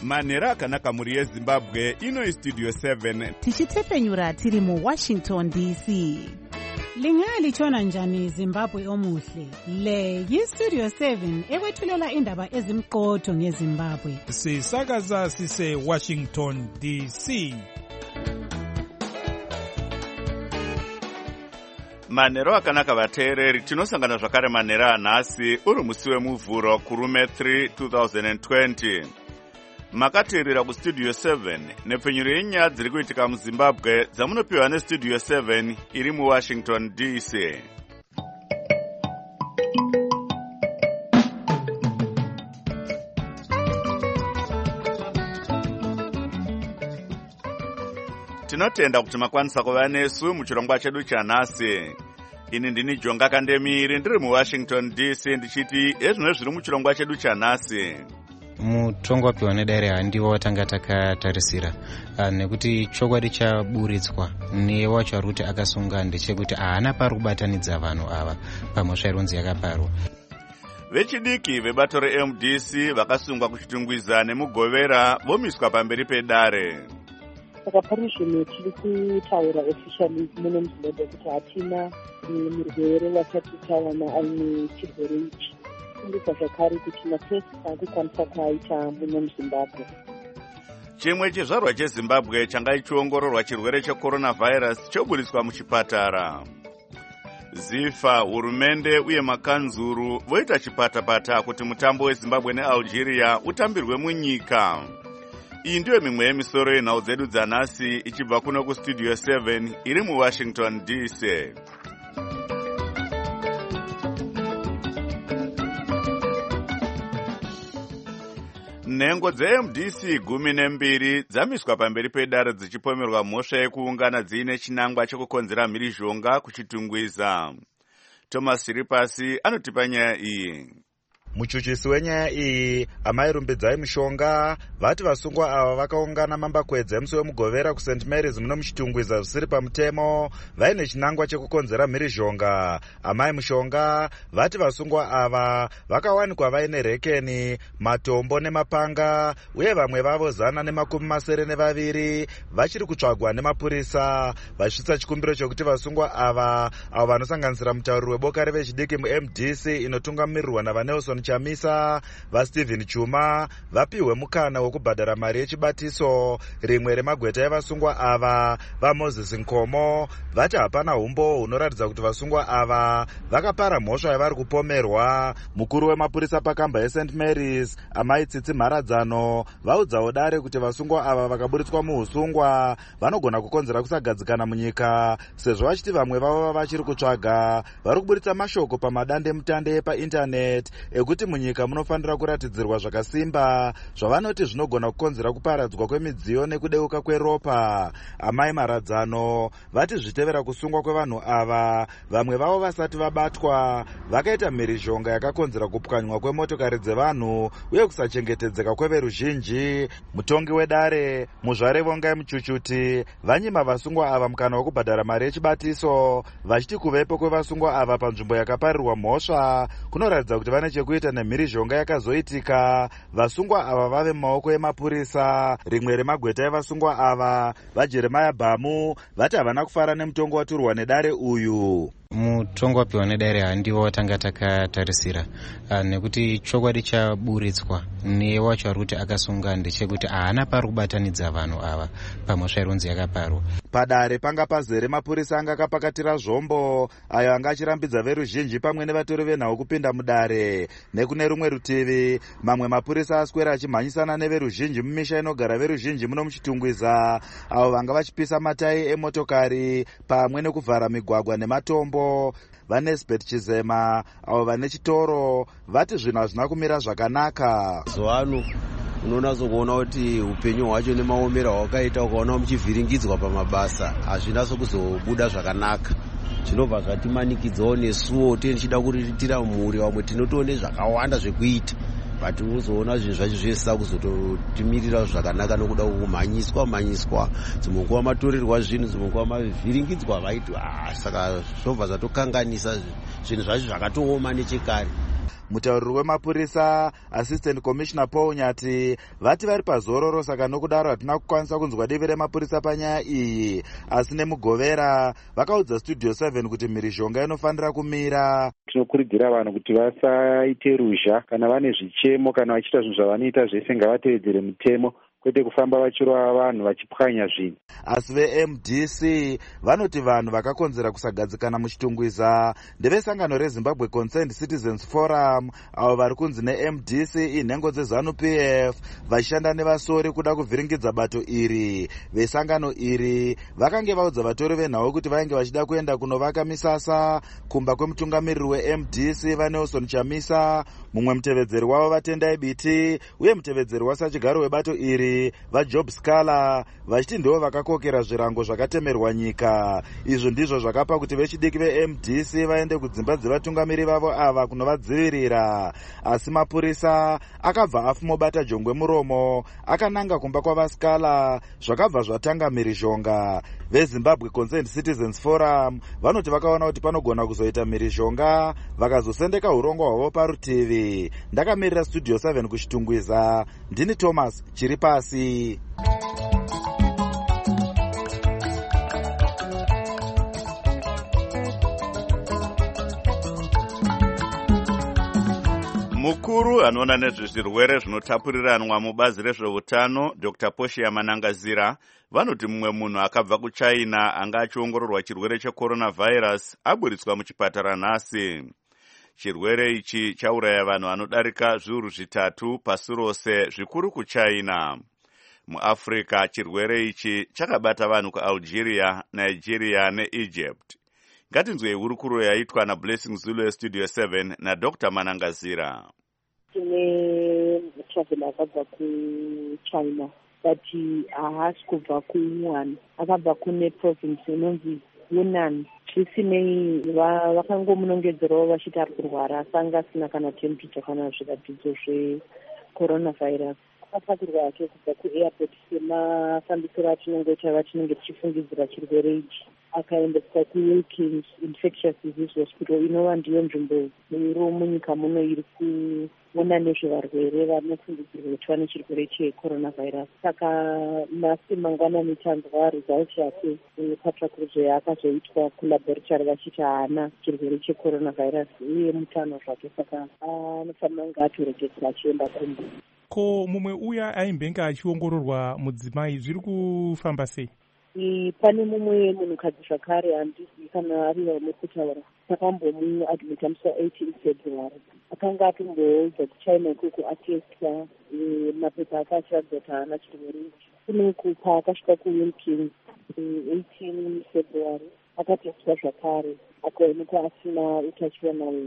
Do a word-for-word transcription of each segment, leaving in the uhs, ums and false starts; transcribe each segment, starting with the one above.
manhero akanaka mhuri yezimbabwe. Ino istudio seven tichitefenyura tiri muwashington D C. Lingalitshona njani Zimbabwe omuhle? Le yistudio seven ekwethulela indaba ezimqotho ngeZimbabwe. Sisakaza sise Washington D C. manhero akanaka vateereri, tinosangana zvakare manhero anhasi uri musi wemuvhuro kurume three twenty twenty. Makateerera kustudio seven nepfenyuro yenyaya dziri kuitika muZimbabwe dzamunopiwa nestudio seven iri muWashington D C. Tinotenda kuti makwanisa kuva nesu muchirongwa chedu chanhasi. Ini ndini Jonga Kandemiri ndiri muWashington D C ndichiti ezvino zviri muchirongwa chedu chanhasi. Mutongo wapiwa nedaire handiwo watanga takatarisira uh, nekuti chokwadi chaburitswa newacho ari kuti akasunga ndechekuti haana pari kubatanidza vanhu ava pamhosva ironzi yakaparwa. Vechidiki vebato re-M D C vakasungwa kuchitungwiza nemugovera vomiswa pamberi pedare. Saka parishoni tiri kutaura officially muno muZimbabwe kuti hatina murwere wasati tawana aine chirwere ichi. Ndika zvakare kuti matest akukwanisa kuaita muno muZimbabwe. Chimwe chizvarwa cheZimbabwe changa chichiongororwa chirwere cheCoronavirus choburitswa muchipatara. Zifa, hurumende uye makanzuru voita chipatapata kuti mutambo weZimbabwe neAlgeria utambirwe munyika. Iyi ndiyo mimwe yemisoro yenhau dzedu dzanhasi ichibva kuno kustudio seven iri muWashington D C. Nhengo dze-M D C gumi nembiri dzamiswa pamberi pedare dzichipomerwa mhosva yekuungana dziine chinangwa chekukonzera mhirizhonga kuchitungwiza. Thomas Ripasi anotipa nyaya iyi. Muchuchisi wenyaya iyi amairumbidzai mushonga vati vasungwa ava vakaungana mambakwedza emusi wemugovera kuSaint Mary's muno muchitungwiza zvisiri pamutemo vaine chinangwa chekukonzera mhirizhonga. Amai mushonga vati vasungwa ava vakawanikwa vaine rekeni, matombo nemapanga uye vamwe vavo zana nemakumi masere nevaviri vachiri kutsvagwa nemapurisa vachisvitsa chikumbiro chokuti vasungwa ava avo vanosanganisira mutauriri weboka revechidiki mu-M D C inotungamirirwa navaNelson Chamisa vaStephen Chuma vapiwe mukana wekubhadhara mari yechibatiso. Rimwe remagweta evasungwa ava vaMoses Nkomo vati hapana humbo hunoratidza kuti vasungwa ava vakapara mhosva yavari kupomerwa. Mukuru wemapurisa pakamba yeSaint Mary's Amai Tsitsi Mharadzano vaudzawo dare kuti vasungwa ava vakaburitswa muusungwa vanogona kukonzera kusagadzikana munyika sezvo vachiti vamwe vavo vachiri kutsvaga vari kuburitsa mashoko pamadande mutande paintaneti ekuti munyika munofanira kuratidzirwa zvakasimba zvavanoti zvinogona kukonzera kuparadzwa kwemidziyo nekudeuka kweropa. Amai Mharadzano vati zvitevera kusungwa kwevanhu ava vamwe vavo vasati vabatwa vakaita mhirizhonga yakakonzera kupwanywa kwemotokari dzevanhu uye kusachengetedzeka kweveruzhinji. Mutongi wedare Muzvare Vongai Muchuchuti vanyima vasungwa ava mukana wekubhadhara mari yechibatiso vachiti kuvepo kwevasungwa ava panzvimbo yakaparirwa mhosva kunoratidza kuti vane chekuita nemhirizhonga yakazoitika vasungwa ava vave mumaoko emapurisa. Rimwe remagweta evasungwa ava vaJeremiah Bhamu vati havana kufara nemutongo waturwa nedare uyu. Mutongo wapiwa nedaire handiwo watanga takatarisira uh, nekuti chokwadi chaburitswa newacho ari kuti akasunga ndechekuti haana pari kubatanidza vanhu ava pamhosva ironzi yakaparwa. Padare panga pazere mapurisa anga akapakatira zvombo ayo anga achirambidza veruzhinji pamwe nevatori venhau kupinda mudare. Nekune rumwe rutivi mamwe mapurisa aswera achimhanyisana neveruzhinji mumisha inogara veruzhinji muno muchitungwiza avo vanga vachipisa matayi emotokari pamwe nekuvhara migwagwa nematombo. VaNesbeth Chizema avo vane chitoro vati zvinhu hazvina kumira zvakanaka. Zvano unonatso kuona kuti upenyu hwacho nemaomero hwakaita ukaona muchivhiringidzwa pamabasa hazvina sokuzobuda zvakanaka. Zvinobva zvatimanikidzawo nesuwo tichida kuriritira mhuri vamwe tinotoone zvakawanda zvekuita but uzoona zvinhu zvacho zvese kuzototimirira zvakanaka nokuda kumhanyiswa mhanyiswa dzimwe nguva matorirwa zvinhu dzimwe nguva mavhiringidzwa vaiti ah saka zvobva zvatokanganisa zvinhu zvacho zvakatooma nechekare. Mutauriri wemapurisa Assistant Commissioner Paul Nyati vati vari pazororo, saka nokudaro hatina kukwanisa kunzwa divi remapurisa panyaya iyi, asi nemugovera vakaudza Studio seven kuti mhirizhonga inofanira kumira. Tinokurudzira vanhu kuti vasaite ruzha kana vane zvichemo kana vachiita zvinhu zvavanoita zvese ngavatevedzere mutemo, kwete kufamba vachirova vanhu vachipwanya zvinhu. Asi ve-M D C vanoti vanhu vakakonzera kusagadzikana muchitungwiza ndevesangano reZimbabwe Concerned Citizens Forum, avo vari kunzi ne-M D C inhengo dzeZANU P F, vachishanda nevasori kuda kuvhiringidza bato iri. Vesangano iri vakange vaudza vatori venhau kuti vainge vachida kuenda kunovaka misasa kumba kwemutungamiriri we-M D C vaNelson Chamisa, mumwe mutevedzeri wavo vaTendai Biti uye mutevedzeri wasachigaro webato iri vaJob Scala, vachiti ndivo vakakokera zvirango zvakatemerwa nyika. Izvo ndizvo zvakapa kuti vechidiki ve-M D C vaende kudzimba dzevatungamiri vavo ava kunovadzivirira. Asi mapurisa akabva afumobata jongwe muromo akananga kumba kwavaScala, zvakabva zvatanga mhirizhonga. VeZimbabwe Concerned Citizens Forum vanoti vakaona kuti panogona kuzoita mhirizhonga vakazosendeka urongwa hwavo parutivi. Ndakamirira Studio seven kuchitungwiza, ndini Thomas Chiripasi. Mukuru anoona nezvezvirwere zvinotapuriranwa mubazi rezveutano Doctor Poshiya Manangazira vanoti mumwe munhu akabva kuChina anga achiongororwa chirwere checoronavirus aburitswa muchipatara nhasi. Chirwere ichi chauraya vanhu vanodarika zviuru zvitatu pasi rose, zvikuru kuChina. MuAfrica chirwere ichi chakabata vanhu kuAlgeria, Nigeria neEgypt. Ngatinzwei hurukuro yaitwa naBlessing Zulu Studio seven naDr Manangazira. Tine travel akabva kuChina but haasi kubva kuWuhan, akabva kune province inonzi Yunnan. Zvisinei vakangomunongedzerawo vachiti ari kurwara, asi anga asina kana temperature kana zviratidzo zvecoronavirus. Akapakurwa ake kubva kuairport semafambisiro atinongoita vatinenge tichifungidzira chirwere ichi, akaendeswa kuWilkins Infectious Disease Hospital, inova ndiyo nzvimbo iro munyika muno iri kuona nezvevarwere vanofungidzirwa kuti vane chirwere checoronavirus. Saka masi mangwanani tanzwa result yake patsvakurudzo yaakazoitwa kulaboratory vachiti haana chirwere checoronavirus uye mutano zvake, saka anofanira kunge atoregedzwa achienda kumba. Ko mumwe uya aimbenge achiongororwa mudzimai zviri kufamba sei? Pane mumwe munhukadzi zvakare, handizii kana ari vamwe kutaura, takambomuadmita musi wa-eighteen February. Akanga atomboudza kuChina ikoko atestwa mapepa ake achiratidza kuti haana chirwere ichi. Kune paakasvika kuWilkins eighteen February akatestwa zvakare akaonekwa asina utachiona uyu.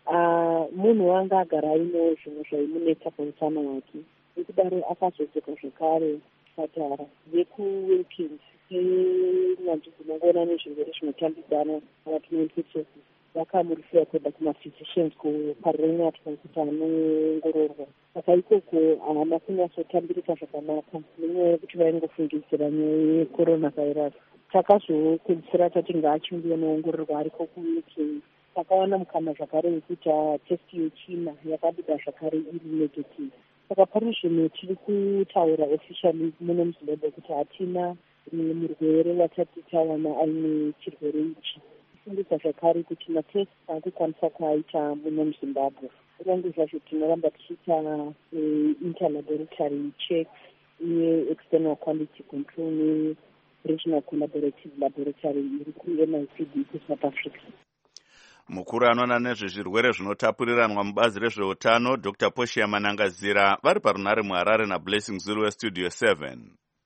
Munhu wanga agara aino zvinhu zvaimunetsa pautano hwake, nekudaro akazodzoka zvakare kuchipatara. VekuWilkins nyanzvi dzinongoona nezvirwere zvinotambidzana kana kuti infectious vakamurifira kuenda kumaphysicians kuparira nyatwa kuti anoongororwa. Saka ikoko haana kunyatsotambirika zvakanaka nenyaya yekuti vaingofungidzira nyaya yecoronavirus. Takazopedzisira tati ngaachinge anoongororwa ariko kuWilkins. Takawana mukana zvakare wekuti test yechina yakabuda zvakare iri negative. Saka pane zvinhu tiri kutaura officially muno muZimbabwe kuti hatina murwere watati tawana aine chirwere ichi. Kufungisa zvakare kuti matest akukwanisa kuaita muno muZimbabwe. Kunyange zvazvo tinoramba tichiita interlaboratory checks uye external quality control neregional collaborative laboratory iri ku-N I C D kuSouth Africa. Mukuru anoona nezvezvirwere zvinotapuriranwa mubazi rezveutano Doctor Poshiya Manangazira vari parunhare muHarare naBlessing Zulu Studio seven.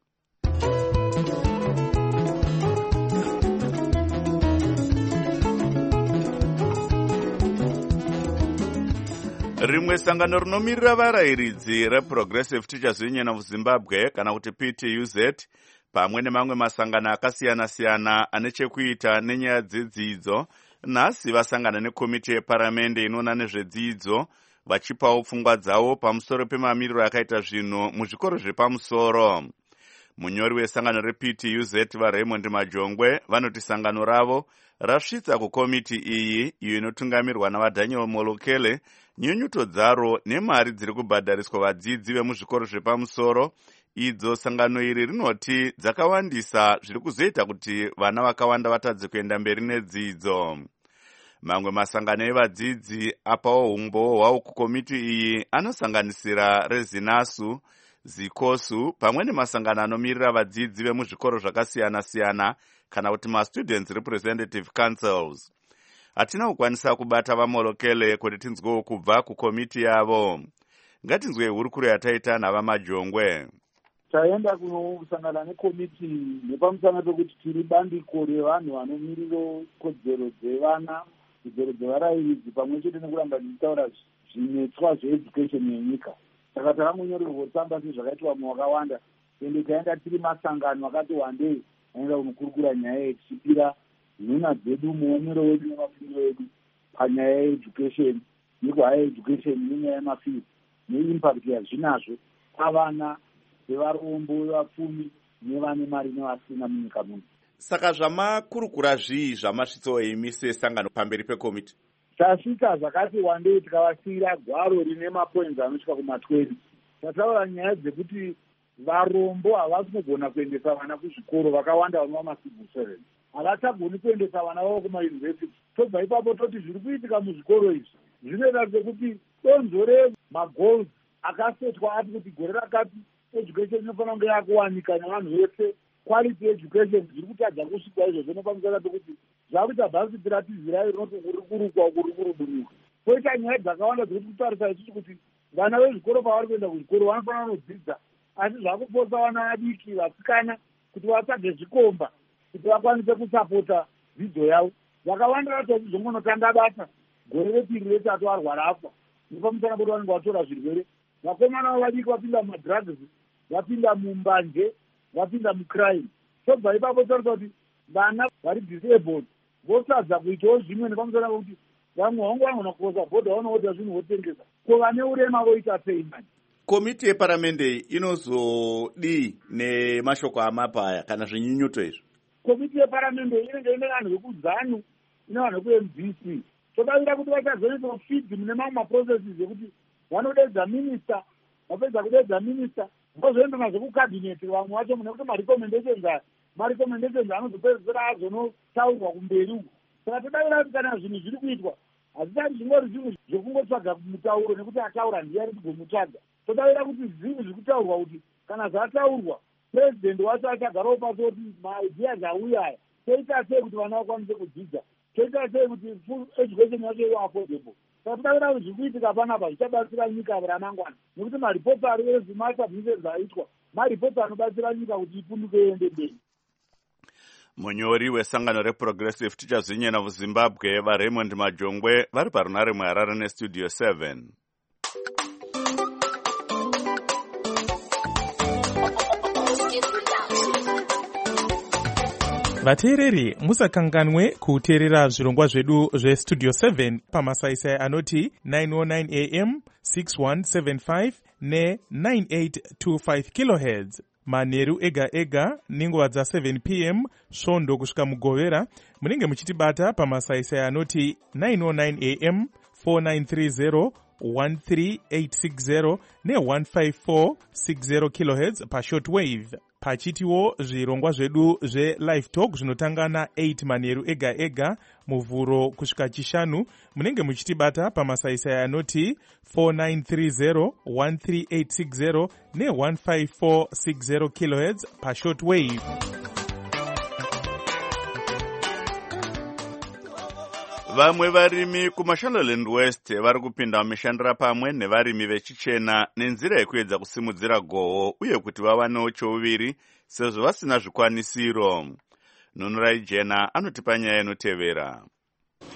Rimwe sangano rinomirira varayiridzi reProgressive Teachers Union of Zimbabwe kana kuti P T U Z pamwe nemamwe masangano akasiyana-siyana ane chekuita nenyaya dzedzidzo nhasi vasangana nekomiti yeparamende inoona nezvedzidzo vachipawo pfungwa dzavo pamusoro pemamiriro akaita zvinhu muzvikoro zvepamusoro. Munyori wesangano reP T U Z vaRaymond Majongwe vanoti sangano ravo rasvitsa kukomiti iyi iyo inotungamirwa navaDaniel Molokele nyunyuto dzaro nemari dziri kubhadhariswa vadzidzi vemuzvikoro zvepamusoro. Idzo sangano iri rinoti dzakawandisa zviri kuzoita kuti vana vakawanda vatadze kuenda mberi nedzidzo. Mamwe masangano evadzidzi apawo umbowo hwawo kukomiti iyi anosanganisira Rezinasu, Zikosu pamwe nemasangano anomirira vadzidzi vemuzvikoro zvakasiyana-siyana kana kuti ma-Students Representative Councils. Hatina kukwanisa kubata vaMolokele kuti tinzwewo kubva kukomiti yavo. Ngatinzwe hurukuro yataita navaMajongwe. Taenda kunosangana nekomiti nepamusana pekuti tiri bandiko revanhu vanomirira kodzero dzevana, kodzero dzevarairidzi pamwe chete nekuramba tichitaura zvinetswa zveeducation yenyika. Saka takangonyorerwa tsamba sezvakaitwa munhu wakawanda, ende taenda tiri masangano akati wandei aenda kunokurukura nyaya yekuchipira nhuna dzedu muonero wedu nemafiro edu panyaya yeeducation, nekuhaya education nenyaya yemafiro neimpact yazvinazvo pavana vevarombo vapfumi nevane mari nevasina munyika muno. Saka zvamakurukura zvii zvamasvitsawo imi sesangano pamberi pekomiti? Tasvika zvakati wandei tikavasiyira gwaro rine mapoints anosvika kumatwenty. Tataura nyaya dzekuti varombo havasi kugona kuendesa vana kuzvikoro, vakawanda vanova macivil servants havachagoni kuendesa vana vavo kumayunivhesiti. Tobva ipapo toti zviri kuitika muzvikoro izvi zvinoita sekuti donzo remagoals akasetwa ati kuti gore rakati education inofanira kunge yakuwanika nevanhu vese, quality education zviri kutadza kusvika izvozvo nepamusana pekuti zvakuita bhasiti ratizirayo rinoti kuri kurukwa kuri kuruburuka. Poita nyaya dzakawanda dzekuti kutarisa isusu kuti vana vezvikoro pavari kuenda kuzvikoro vanofanira kunodzidza, asi zvakuposa vana vadiki vasikana kuti vatsvage zvikomba kuti vakwanise kusapota dzidzo yavo. Vakawanda vacho zvongonotanga basa gore repiri retatu varwara afa nepamusana pekuti vanenge vatora zvirwere. Vakomana vadiki vapinda mumadrugs, vapinda mumbanje, vapinda mucrime. Tobva ipapo taurisa kuti vana vari disabled votadza kuitawo zvimwe nepamusana pekuti vamwe vangu vanogona kukosa bhodha vanoota zvinhu votengesa. Ko vane urema voita sei manje? Komiti yeparamende inozodii nemashoko amapaya kana zvinyunyuto izvi? Komiti yeparamende inenge ine vanhu vekuzanu, ine vanhu veku-M D C. Todavira kuti vachazoita feed mune mamwe maprocesses ekuti vanodedza minista, vapedza kudedza minista vozoenda nazvo kukabineti vamwe vacho mune kuti marecommendations aya marecommendations anozopedzisira azonotaurwa kumberi uko. Saka todavira kuti kana zvinhu zviri kuitwa hazvisati zvingori zvinhu zvokungotsvaga mutauro nekuti ataura ndiyani tigomutsvaga. Todavira kuti zvinhu zviri kutaurwa kuti kana zvataurwa president wacho achagarawo pasi kuti maideas auya aya toita sei kuti vana vakwanise kudzidza, toita sei kuti full education yacho ive affordable. Saka todavira kuti zviri kuitika panapa zvichabatsira nyika ramangwana nekuti maripoti ari ezvimasubmissions aitwa maripoti anobatsira nyika kuti ipunduke iende mberi. Munyori wesangano reProgressive Teachers Union of Zimbabwe vaRaymond Majongwe vari parunare muHarare nestudio seven. Vateereri musakanganwe kuteerera zvirongwa zvedu zvestudio seven pamasaisai anoti nine oh nine A M, six one seven five ne nine eight two five kilohertz manheru ega ega nenguva dza seven P M svondo kusvika mugovera. Munenge muchitibata pamasaisai anoti nine oh nine A M, four nine three zero, one three eight six zero ne one five four six zero kilohertz pashortwave. Pachitiwo zvirongwa zvedu zve-live talk zvinotanga na eight manheru ega ega muvhuro kusvika chishanu. Munenge muchitibata pamasaisai anoti four nine three zero, one three eight six zero ne one five four six zero kilohertz pashortwave. Vamwe varimi kuMashonaland West vari kupinda mishandira pamwe nevarimi vechichena nenzira yekuedza kusimudzira goho uye kuti vavanewo chouviri sezvo vasina zvikwanisiro. Nunurai Jena anotipa nyaya inotevera.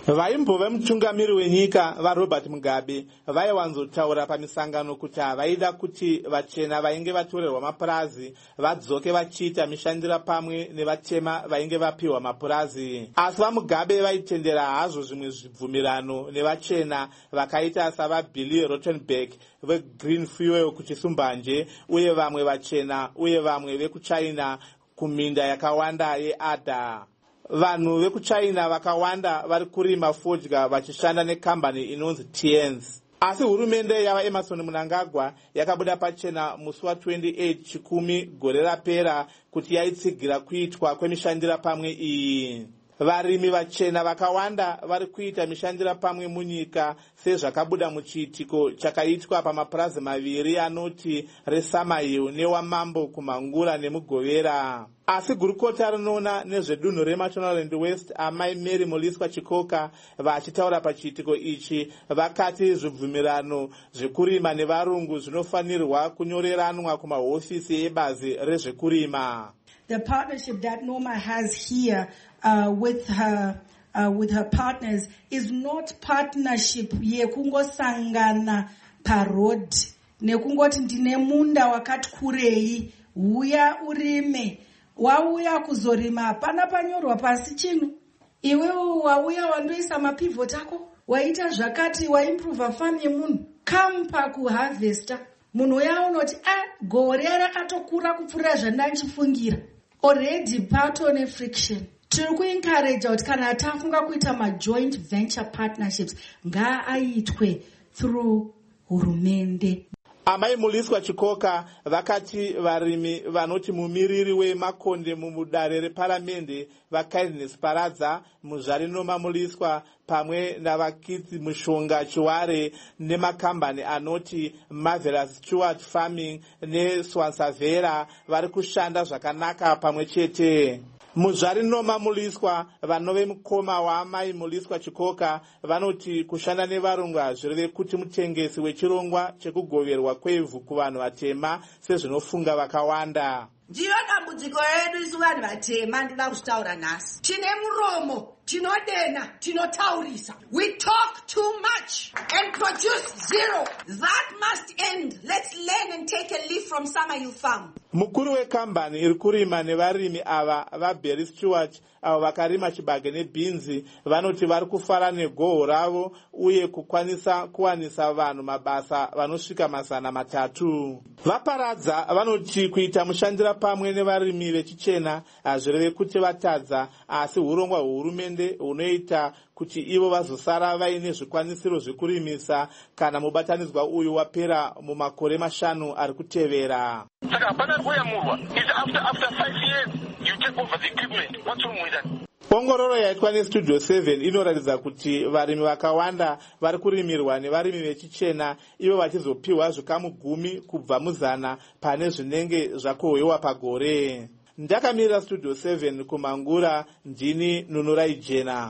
Vaimbova mutungamiri wenyika vaRobert Mugabe vaiwanzotaura pamisangano kuti havaida kuti vachena vainge vatorerwa mapurazi vadzoke vachiita mishandira pamwe nevatema vainge vapiwa mapurazi. Asi vaMugabe vaitendera hazvo zvimwe zvibvumirano nevachena vakaita savaBilly Rottenberg veGreen Fuel kuchisumbanje uye vamwe vachena uye vamwe vekuchina kuminda yakawanda yeAdda. Vanhu vekuchina vakawanda vari kurima fodya vachishanda nekambani inonzi T N S. Asi hurumende yava Emerson Mnangagwa yakabuda pachena musi wa28 chikumi gore rapera kuti yaitsigira kuitwa kwemishandira pamwe iyi. Varimi vachena vakawanda vari kuita mishandira pamwe munyika sezvakabuda muchiitiko chakaitwa pamapurazi maviri anoti reSamahill newaMambo kuMhangura nemuGovera. Asi gurukota rinoona nezvedunhu reMashonaland West amai Mary Moliswa Chikoka vachitaura pachiitiko ichi vakati zvibvumirano zvekurima nevarungu zvinofanirwa kunyoreranwa kumahofisi ebazi rezvekurima. The partnership that Noma has here uh, with her uh, with her partners is not partnership yekungosangana parod nekungoti ndine munda wakati kurei uya urime wauya kuzorima hapana panyorwa pasi chino iwe wauya wandoisa mapivot ako waita zvakati waimprova farm yemunhu kampa kuharvesta munhu uya unoti ah gore rakatokura kupfuura zvandanchifungira already patone friction. Tiri kuencourage kuti kana tafunga kuita ma-joint venture partnerships ngaaitwe through hurumende. Amai Moliswa Chikoka vakati varimi vanoti mumiriri wemakonde mumudare reparamende vaKindness Paradza muzvari Noma Moliswa pamwe navakitsi Mushonga Chiware nemakambani anoti Marvelous Stewart Farming neSwansavera vari kushanda zvakanaka pamwe chete. Muzvari Noma Moliswa vanove mukoma waamai Moliswa Chikoka vanoti kushanda nevarungu hazvireve kuti mutengesi wechirongwa chekugoverwa kwevhu kuvanhu vatema sezvinofunga vakawanda. Ndiyo dambudziko redu isu vanhu vatema ndinoda kuzvitaura nhasi. Tine muromo, tinodena, tinotaurisa. We talk too much and produce zero. That must end. Let's learn and take a leaf from Samahill Farm. Mukuru wekambani iri kurima nevarimi ava vaBerry Stewart avo vakarima chibage nebhinzi vanoti vari kufara negoho ravo uye kukwanisa kuwanisa vanhu mabasa vanosvika mazana matatu. VaParadza vanoti kuita mushandira pamwe nevarimi vechichena hazvireve kuti vatadza asi urongwa hwehurumende hunoita kuti ivo vazosara vaine zvikwanisiro zvekurimisa kana mubatanidzwa uyu wapera mumakore mashanu ari kutevera. Saka hapana kuyamurwa. Is after after five years you take over the equipment. What's wrong with that? Ongororo yaitwa neStudio seven inoratidza kuti varimi vakawanda vari kurimirwa nevarimi vechichena ivo vachizopiwa zvikamu gumi kubva muzana pane zvinenge zvakohwewa pagore. Ndakamirira Studio seven kuMhangura, ndini Nunurai Jena.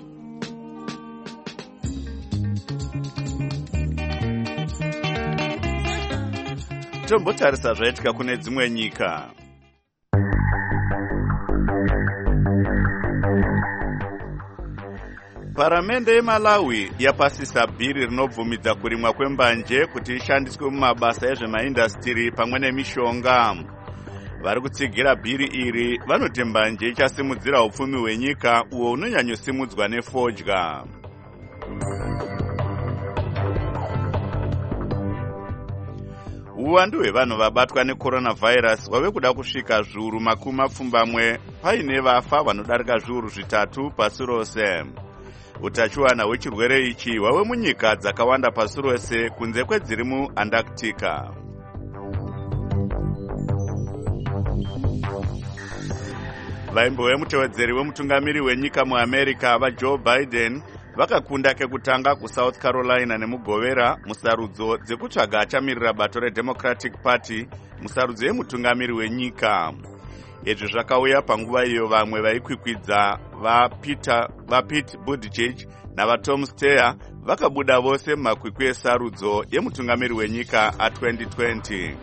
Tombotarisa zvaitika kune dzimwe nyika. Paramende yeMalawi yapasisa bhiri rinobvumidza kurimwa kwembanje kuti ishandiswe mumabasa ezvemaindastiri pamwe nemishonga. Vari kutsigira bhiri iri vanoti mbanje ichasimudzira upfumi hwenyika uwo unonyanyosimudzwa nefodya. Uwandu hwevanhu vabatwa necoronavirus wave kuda kusvika zviuru makumi mapfumbamwe paine vafa vanodarika zviuru zvitatu pasi rose. Utachiwana hwechirwere ichi hwave munyika dzakawanda pasi rose kunze kwedziri muAntarctica. Vaimbove mutevedzeri wemutungamiri wenyika muAmerica vaJoe Biden vakakunda kekutanga kuSouth Carolina nemuGovera musarudzo dzekutsvaga achamirira bato reDemocratic Party musarudzo yemutungamiri wenyika. Izvi zvakauya panguva iyo vamwe vaikwikwidza vaPeter vaPete Buttigieg navaTom Steyer vakabuda vose mumakwikwi esarudzo yemutungamiri wenyika a20 twenty.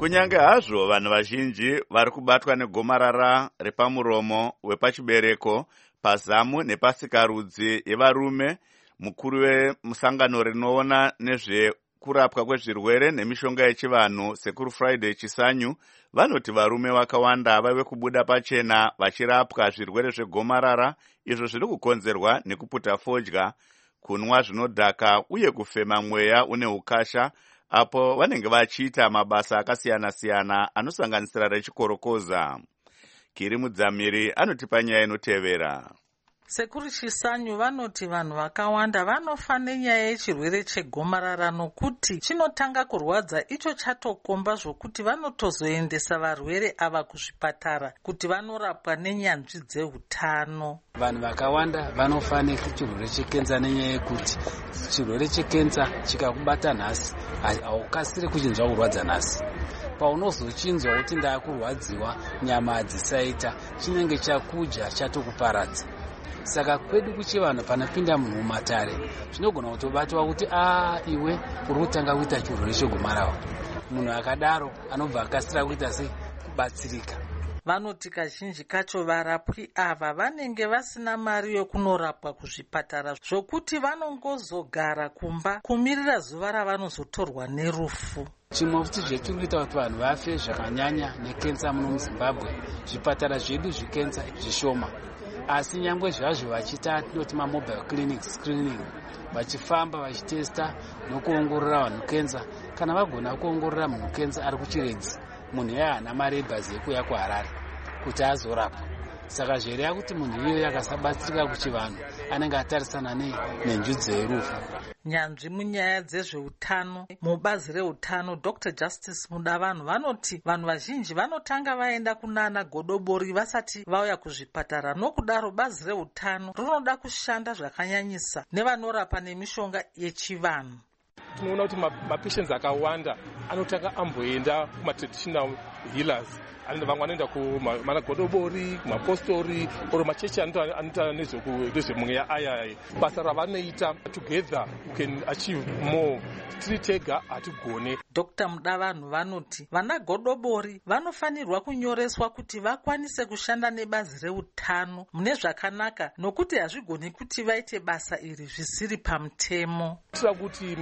kunyange hazvo vanhu vazhinji vari kubatwa negomarara repamuromo wepachibereko pazamu nepasikarudzi yevarume, mukuru wemusangano rinoona nezvekurapwa kwezvirwere nemishonga yechivanhu sekuru Friday Chisanyu vanoti varume vakawanda vave kubuda pachena vachirapwa zvirwere zvegomarara, izvo zviri kukonzerwa nekuputa fodya, kunwa zvinodhaka uye kufema mweya une ukasha, apo vanenge vachiita mabasa akasiyana-siyana anosanganisira rechikorokoza. Kiri Mudzamiri anotipa nyaya inotevera. Sekuru Chisanyu vanoti vanhu vakawanda vanofa nenyaya yechirwere chegomarara nokuti chinotanga kurwadza icho chatokomba zvokuti vanotozoendesa varwere ava kuzvipatara kuti vanorapwa nenyanzvi dzeutano. Vanhu vakawanda vanofa nechirwere chekenza nenyaya yekuti chirwere chekenza chikakubata nhasi haukasiri kuchinzwa kurwadza nhasi. Paunozochinzwa kuti ndakurwadziwa nyama hadzisaita, chinenge chakuja chatokuparadza. Saka kwedu kuchivanhu panopinda munhu mumatare zvinogona kutobatwa kuti a iwe uri kutanga kuita chirwere chegomarara. Munhu akadaro anobva akasira kuita sei kubatsirika. Vanoti kazhinji kacho varapwi ava vanenge vasina mari yokunorapwa kuzvipatara, zvokuti vanongozogara kumba kumirira zuva ravanozotorwa nerufu. Chimwe futi zvetiri kuita kuti vanhu vafe zvakanyanya nekensa muno muZimbabwe, zvipatara zvedu zvikensa zvishoma. Asi nyangwe zvazvo vachiita tinoti mamobile clinic screening, vachifamba vachitesta nokuongorora vanhu kensa, kana vagona kuongorora munhu kensa ari kuchiredzi, munhu iye haana mari yebhazi yekuuya kuHarare kuti azorapwa. Saka zvereva kuti munhu iyoyo akasabatsirika kuchivanhu anenge atarisana nenjodzi yerufu. Nyanzvi munyaya dzezveutano mubazi reutano Doctor Justice Mudavanhu vanoti vanhu vazhinji vanotanga vaenda kunana godobori vasati vauya kuzvipatara, nokudaro bazi reutano rinoda kushanda zvakanyanyisa nevanorapa nemishonga yechivanhu. Tinoona kuti mapatients akawanda anotanga amboenda kuma-traditional healers. Vamwe vanoenda kumanagodobori, kumapostori, oro machechi anoita nezvemweya aya. Basa ravanoita together we can achieve more. Tiri tega hatigone. Doctor Mudavanhu vanoti vana godobori vanofanirwa kunyoreswa kuti vakwanise kushanda nebazi reutano mune zvakanaka, nokuti hazvigoni kuti vaite basa iri zvisiri pamutemo. Tira kuti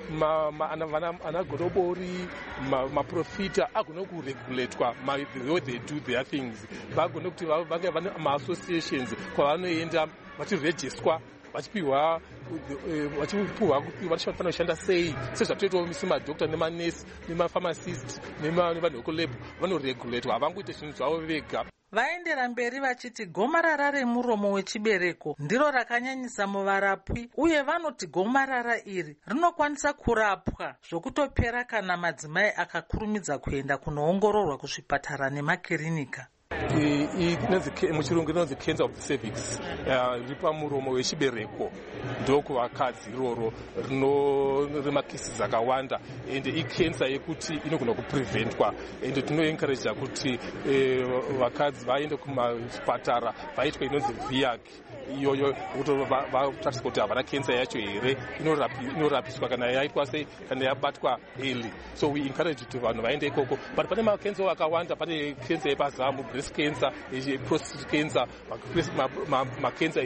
ana godobori, maprofita agone kureguletwa the way they do their things. Vagone kuti vave ma-associations kwavanoenda vachiregistrwa vachipiwa vachipiwa kuti vanofanira kushanda sei, sezvatoitawo semadhokta nemanesi nemapharmacist nevanhu vekulab vanoreguletwa, havangoite zvinhu zvavo vega. Vaendera mberi vachiti gomarara remuromo wechibereko ndiro rakanyanyisa muvarapwi, uye vanoti gomarara iri rinokwanisa kurapwa zvokutopera kana madzimai akakurumidza kuenda kunoongororwa kuzvipatara nemakirinika. Muchirungu inonzi cancer of the cervix, riri pamuromo wechibereko, ndokuvakadzi iroro rinemakesi akawanda, ende ikensa yekuti inogona kupreventwa, ende tinoencouragea kuti vakadzi vaende kumazvipatara vaitwa inonzi V I A C, iyoyo vatariswa kuti havana kensa yacho here, inorapiswa kana yaitwa sei, kana yabatwa early. So we encourage kuti vanhu vaende ikoko, but pane makensa akawanda, pane kensa yepazamu, breast cancer, prostate cancer, makensa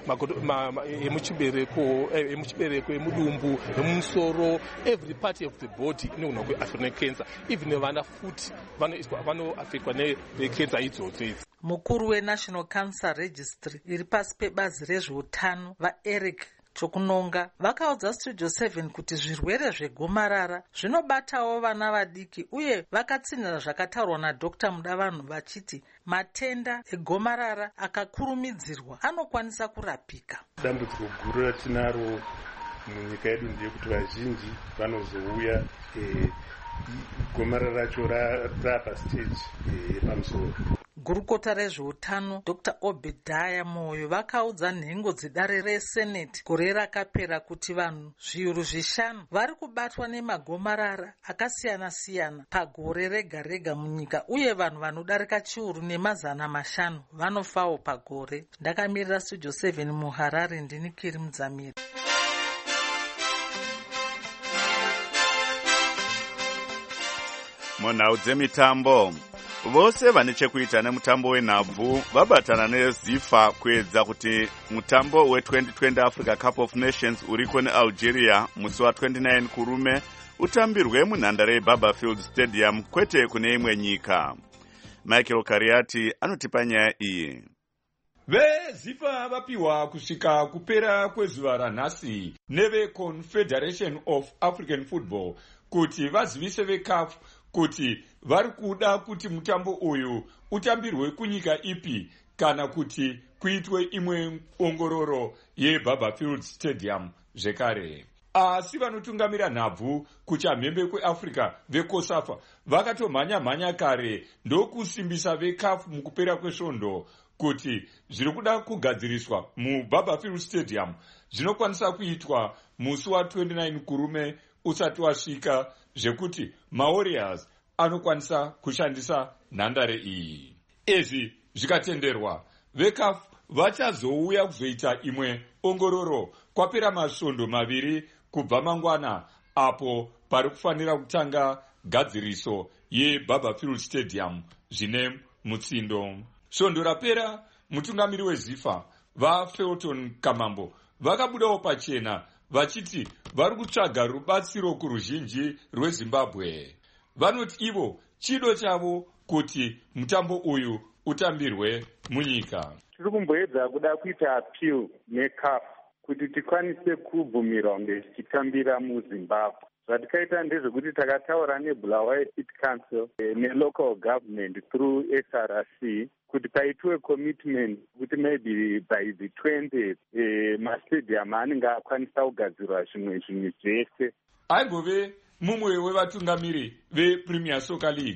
emuchibereko, emuchibereko, emudumbu, emumusoro, every part of the body inogona kuaffectwa necancer. Even nevana futi vanoaffectwa necancer idzodzo idzi. Mukuru weNational Cancer Registry iri pasi pebazi rezveutano vaEric Chokunonga vakaudza Studio seven kuti zvirwere zvegomarara zvinobatawo vana vadiki, uye vakatsinira zvakataurwa naDoctor Mudavanhu vachiti matenda egomarara akakurumidzirwa anokwanisa kurapika. Dambudziko guru ratinaro munyika yedu ndeyekuti vazhinji vanozouya gomarara racho rapastage yepamusoro. Gurukota rezveutano Doctor Obedaya Moyo vakaudza nhengo dzedare reSenate gore rakapera kuti vanhu zviuru zvishanu vari kubatwa nemagomarara akasiyana-siyana pagore rega rega munyika, uye vanhu vanodarika chiuru nemazana mashanu vanofawo pagore. Ndakamirira Studio seven muHarare, ndini Kiri Mudzamiri. munhau dzemitambo, vose vane chekuita nemutambo wenhabvu vabatana nezifa kuedza kuti mutambo we-twenty twenty Africa Cup of Nations uriko nealgeria musi wa-twenty-nine kurume utambirwe munhandare yeBarberfield Stadium kwete kune imwe nyika. Michael Kariati anotipa nyaya iyi. vezifa vapiwa kusvika kupera kwezuva ranhasi neve-Confederation of African Football kuti vazivise vecaf kuti vari kuda kuti mutambo uyu utambirwe kunyika ipi kana kuti kuitwe imwe ongororo yeBarberfield Stadium zvekare. Asi vanotungamira nhabvu kuchamhembe kweAfrica veCOSAFA vakatomhanya-mhanya kare ndokusimbisa vecaf mukupera kwesvondo kuti zviri kuda kugadziriswa muBarberfield Stadium zvinokwanisa kuitwa musi wa-twenty-nine kurume usati wasvika, zvekuti maWarriors anokwanisa kushandisa nhandare iyi. Izvi zvikatenderwa, vecaf vachazouya kuzoita imwe ongororo kwapera masvondo maviri kubva mangwana, apo pari kufanira kutanga gadziriso yeBarberfield Stadium zvine mutsindo. Svondo rapera, mutungamiri wezifa vaFelton Kamambo vakabudawo pachena vachiti vari kutsvaga rubatsiro kuruzhinji rweZimbabwe. Vanoti ivo chido chavo kuti mutambo uyu utambirwe munyika. Tiri kumboedza kuda kuita appeal necaf kuti tikwanise kubvumirwa kunge tichitambira muZimbabwe. Zvatikaita ndezvekuti takataura neBulawayo City Council nelocal government through S R C kuti paitwe commitment kuti maybe by the twentieth eh, mastadium anenge akwanisa kugadzirwa zvimwe zvinhu zvese. Aimbove mumwe wevatungamiri vePremier Soccer League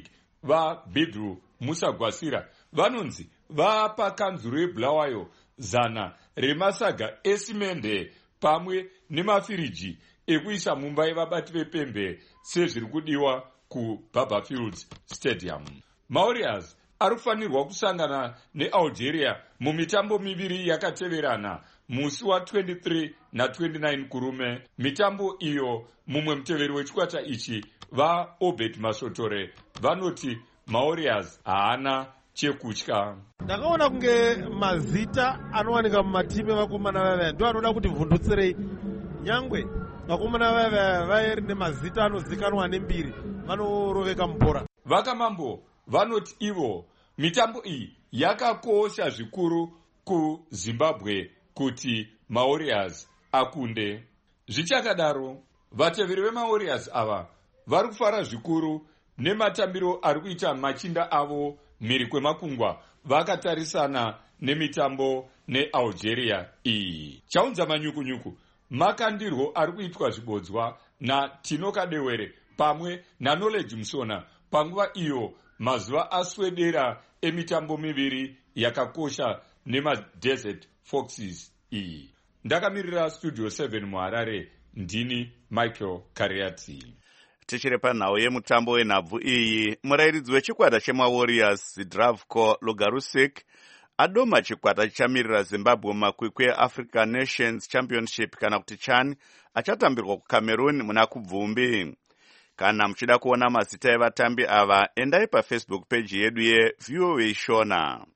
vaBedru Musagwasira vanonzi vapa kanzuro yeBulawayo zana remasaga esimende pamwe nemafiriji ekuisa mumba yevabati vepembe sezviri kudiwa kuBarberfield Stadium. maWarriors ari kufanirwa kusangana neAlgeria mumitambo miviri yakateverana musi wa-twenty-three na-twenty-nine kurume. Mitambo iyo mumwe muteveri wechikwata ichi vaObert Masotore vanoti maWarriors haana chekutya. Ndakaona kunge mazita anowanika mumatimu evakomana vaya ndo anoda kuti mvhundutsirei, nyangwe vakomana vaya vairi nemazita anozikanwa nembiri vanoroveka mubhora. Vakamambo vanoti ivo mitambo iyi yakakosha zvikuru kuZimbabwe kuti maWarriors akunde. Zvichakadaro, vateveri vemaWarriors ava vari kufara zvikuru nematambiro ari kuita machinda avo mhiri kwemakungwa vakatarisana nemitambo neAlgeria iyi. Chaunza manyukunyuku, makandirwo ari kuitwa zvibodzwa naTino Kadewere pamwe naKnowledge Musona panguva iyo mazuva aswedera emitambo miviri yakakosha nemaDesert Foxes iyi. Ndakamirira Studio seven muHarare, ndini Michael Kariati. Tichiri panhau yemutambo wenhabvu iyi, murairidzi wechikwata chemaWarriors Zdravko Logarusik adoma chikwata chichamirira Zimbabwe mumakwikwi eAfrican Nations Championship kana kuti CHAN achatambirwa kuCameroon muna kubvumbi. Kana muchida kuona mazita evatambi ava, endai paFacebook page yedu yeV O A Shona.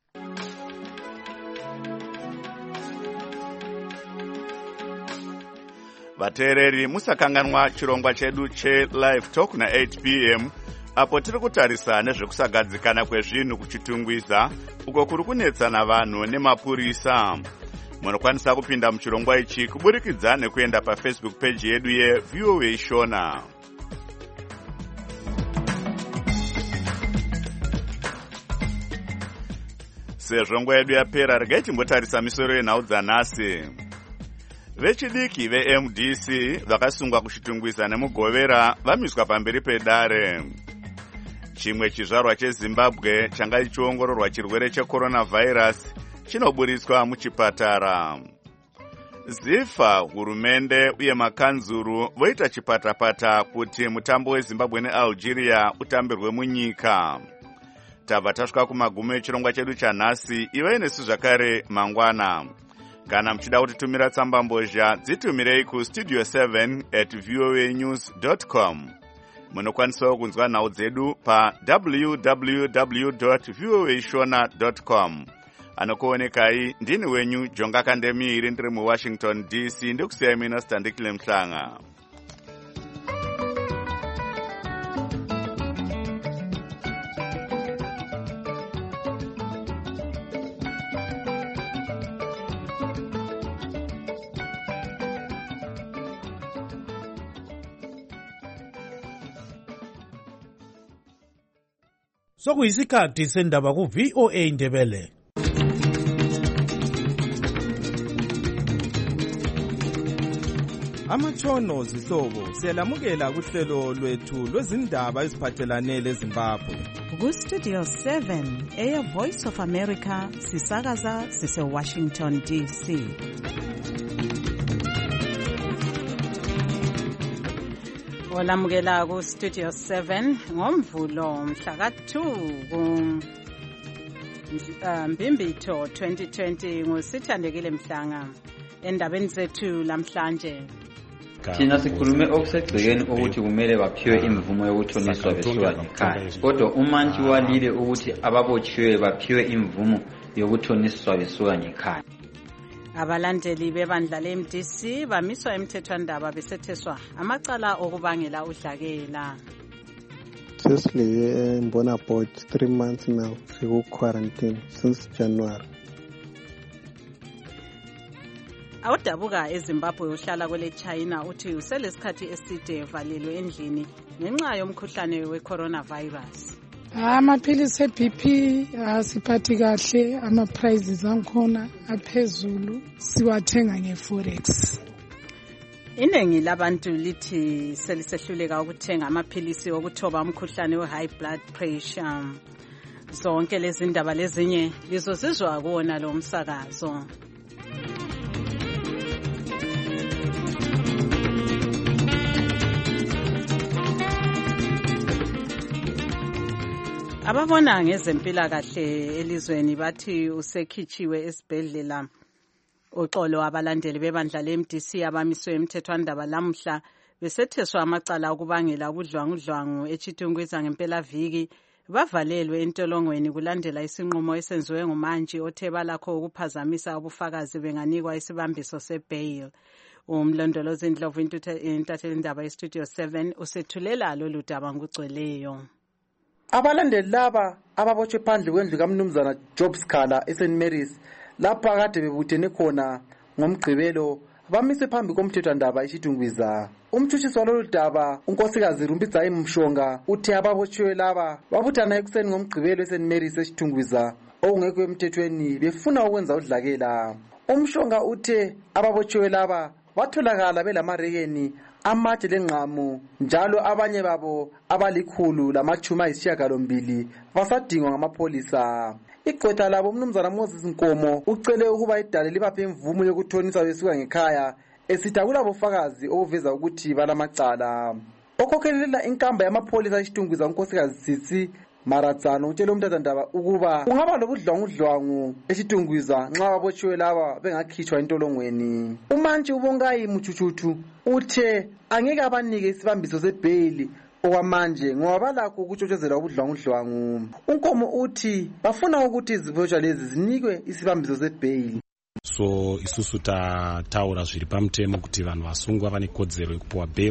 Vateereri, musakanganwa chirongwa chedu cheLive Talk na eight p m apo tiri kutarisa nezvekusagadzikana kwezvinhu kuchitungwiza uko kuri kunetsana vanhu nemapurisa. Munokwanisa kupinda muchirongwa ichi kuburikidza nekuenda paFacebook page yedu yeV O A Shona. Sezvo nguva yedu yapera, regai timbotarisa misoro yenhau dzanhasi. Vechidiki veM D C vakasungwa kuchitungwiza nemugovera vamiswa pamberi pedare. Chimwe chizvarwa cheZimbabwe changa chichiongororwa chirwere checoronavirus chinoburitswa muchipatara. Zifa, hurumende uye makanzuru voita chipatapata kuti mutambo weZimbabwe neAlgeria utambirwe munyika. Tabva tasvika kumagumo echirongwa chedu chanhasi, ivai nesu zvakare mangwana. Kana muchida kutitumira tsamba mbozha, dzitumirei kustudio seven at voanews dot com. Munokwanisawo kunzwa nhau dzedu pa w w w dot voa shona dot com. Anokuonekai ndini wenyu Jonga Kandemiri ndiri mu Washington D C ndikusiya mina Standikile Mhlanga. Sokuyisikhathi sendaba ku V O A Ndebele. Amatshono zihlobo siyalamukela kuhlelo lwethu lwezindaba eziphathelane leZimbabwe. Ku Studio seven eya Voice of America sisakaza sise Washington D C. Olamukela ku Studio seven ngomvulo mhla ka two ku Mbimbitho twenty twenty ngosithandekile Mhlanga. Endabeni zethu lamhlanje thina sikhulume okusegcekeni ukuthi kumele baphiwe imvumo yokuthoniswa besuka ekhaya, kodwa umantshi walile ukuthi ababotshiwe baphiwe imvumo yokuthoniswa besuka ekhaya. Abalandeli bebandla le-M D C bamiswa emthethwandaba besetheswa amacala okubangela udlakela. Cecily in Bonaport, three months now, siku quarantine since January. Awudabuka eZimbabwe uhlala kwele China uthi uselesikhathi eside evalelwe endlini ngenxa yomkhuhlane we-coronavirus. Amaphilisi e-B P asiphathi kahle, ama-prices ankhona aphezulu, siwathenga nge-forex. Iningi labantu lithi selisehluleka ukuthenga amaphilisi okuthoba umkhuhlane we-high blood pressure. Zonke lezi ndaba lezinye lizozizwa kuwona lo msakazo. Ababona ngezempilakahle elizweni bathi usekhitshiwe esibhedlela uxolo abalandeli bebandla le-M D C abamiswe emthethwandaba lamhla besetheswa amacala okubangela ubudlwangudlwangu eChitungwiza ngempelaviki bavalelwe entolongweni kulandela isinqumo esenziwe ngumantshi othe balakho ukuphazamisa ubufakazi benganikwa isibambiso sebail. Umlondolozi Ndlovu intathelindaba yeStudio seven usethulela lolu daba ngugcweleyo. Abalandeli laba ababotshwe phandle kwendlu kaMnumzana Job Scala eSaint Mary's lapha kade bebuthene khona ngomgqibelo bamise phambi komthethwandaba eChitungwiza. Umtshutshisi walolu daba unkosikazi Rumbidzayi Mshonga uthe ababotshwe laba babuthana ekuseni ngomgqibelo eSaint Mary's eChitungwiza okungekho emthethweni befuna ukwenza udlakela. Umshonga uthe ababotshwe laba batholakala belamarekeni amatshe lengqamu njalo abanye babo abalikhulu lamachuma ayisishiyagalombili basadingwa ngamapholisa. Igqwetha labo uMnumzana Moses Nkomo ucele ukuba idale libaphe imvumo yokuthonisa besuka ngekhaya esithi akulabofakazi obuveza ukuthi balamacala. Okhokhelela inkamba yamapholisa eChitungwiza unkosikazi Tsitsi Maradzano utshele umtathandaba ukuba kungaba lobudlwangudlwangu eChitungwiza nxa babotshiwe laba bengakhitshwa entolongweni. Umantshi uBongayi Muchuchutu uthe angeke abanike isibambiso sebhail okwamanje ngoba balakho ukutshotshozela ubudlwangudlwangu. Unkomo uthi bafuna ukuthi izibotshwa lezi zinikwe isibambiso sebhail. So isusu tataura zviri pamutemo kuti vanhu vasungwa vane kodzero yekupiwa bail.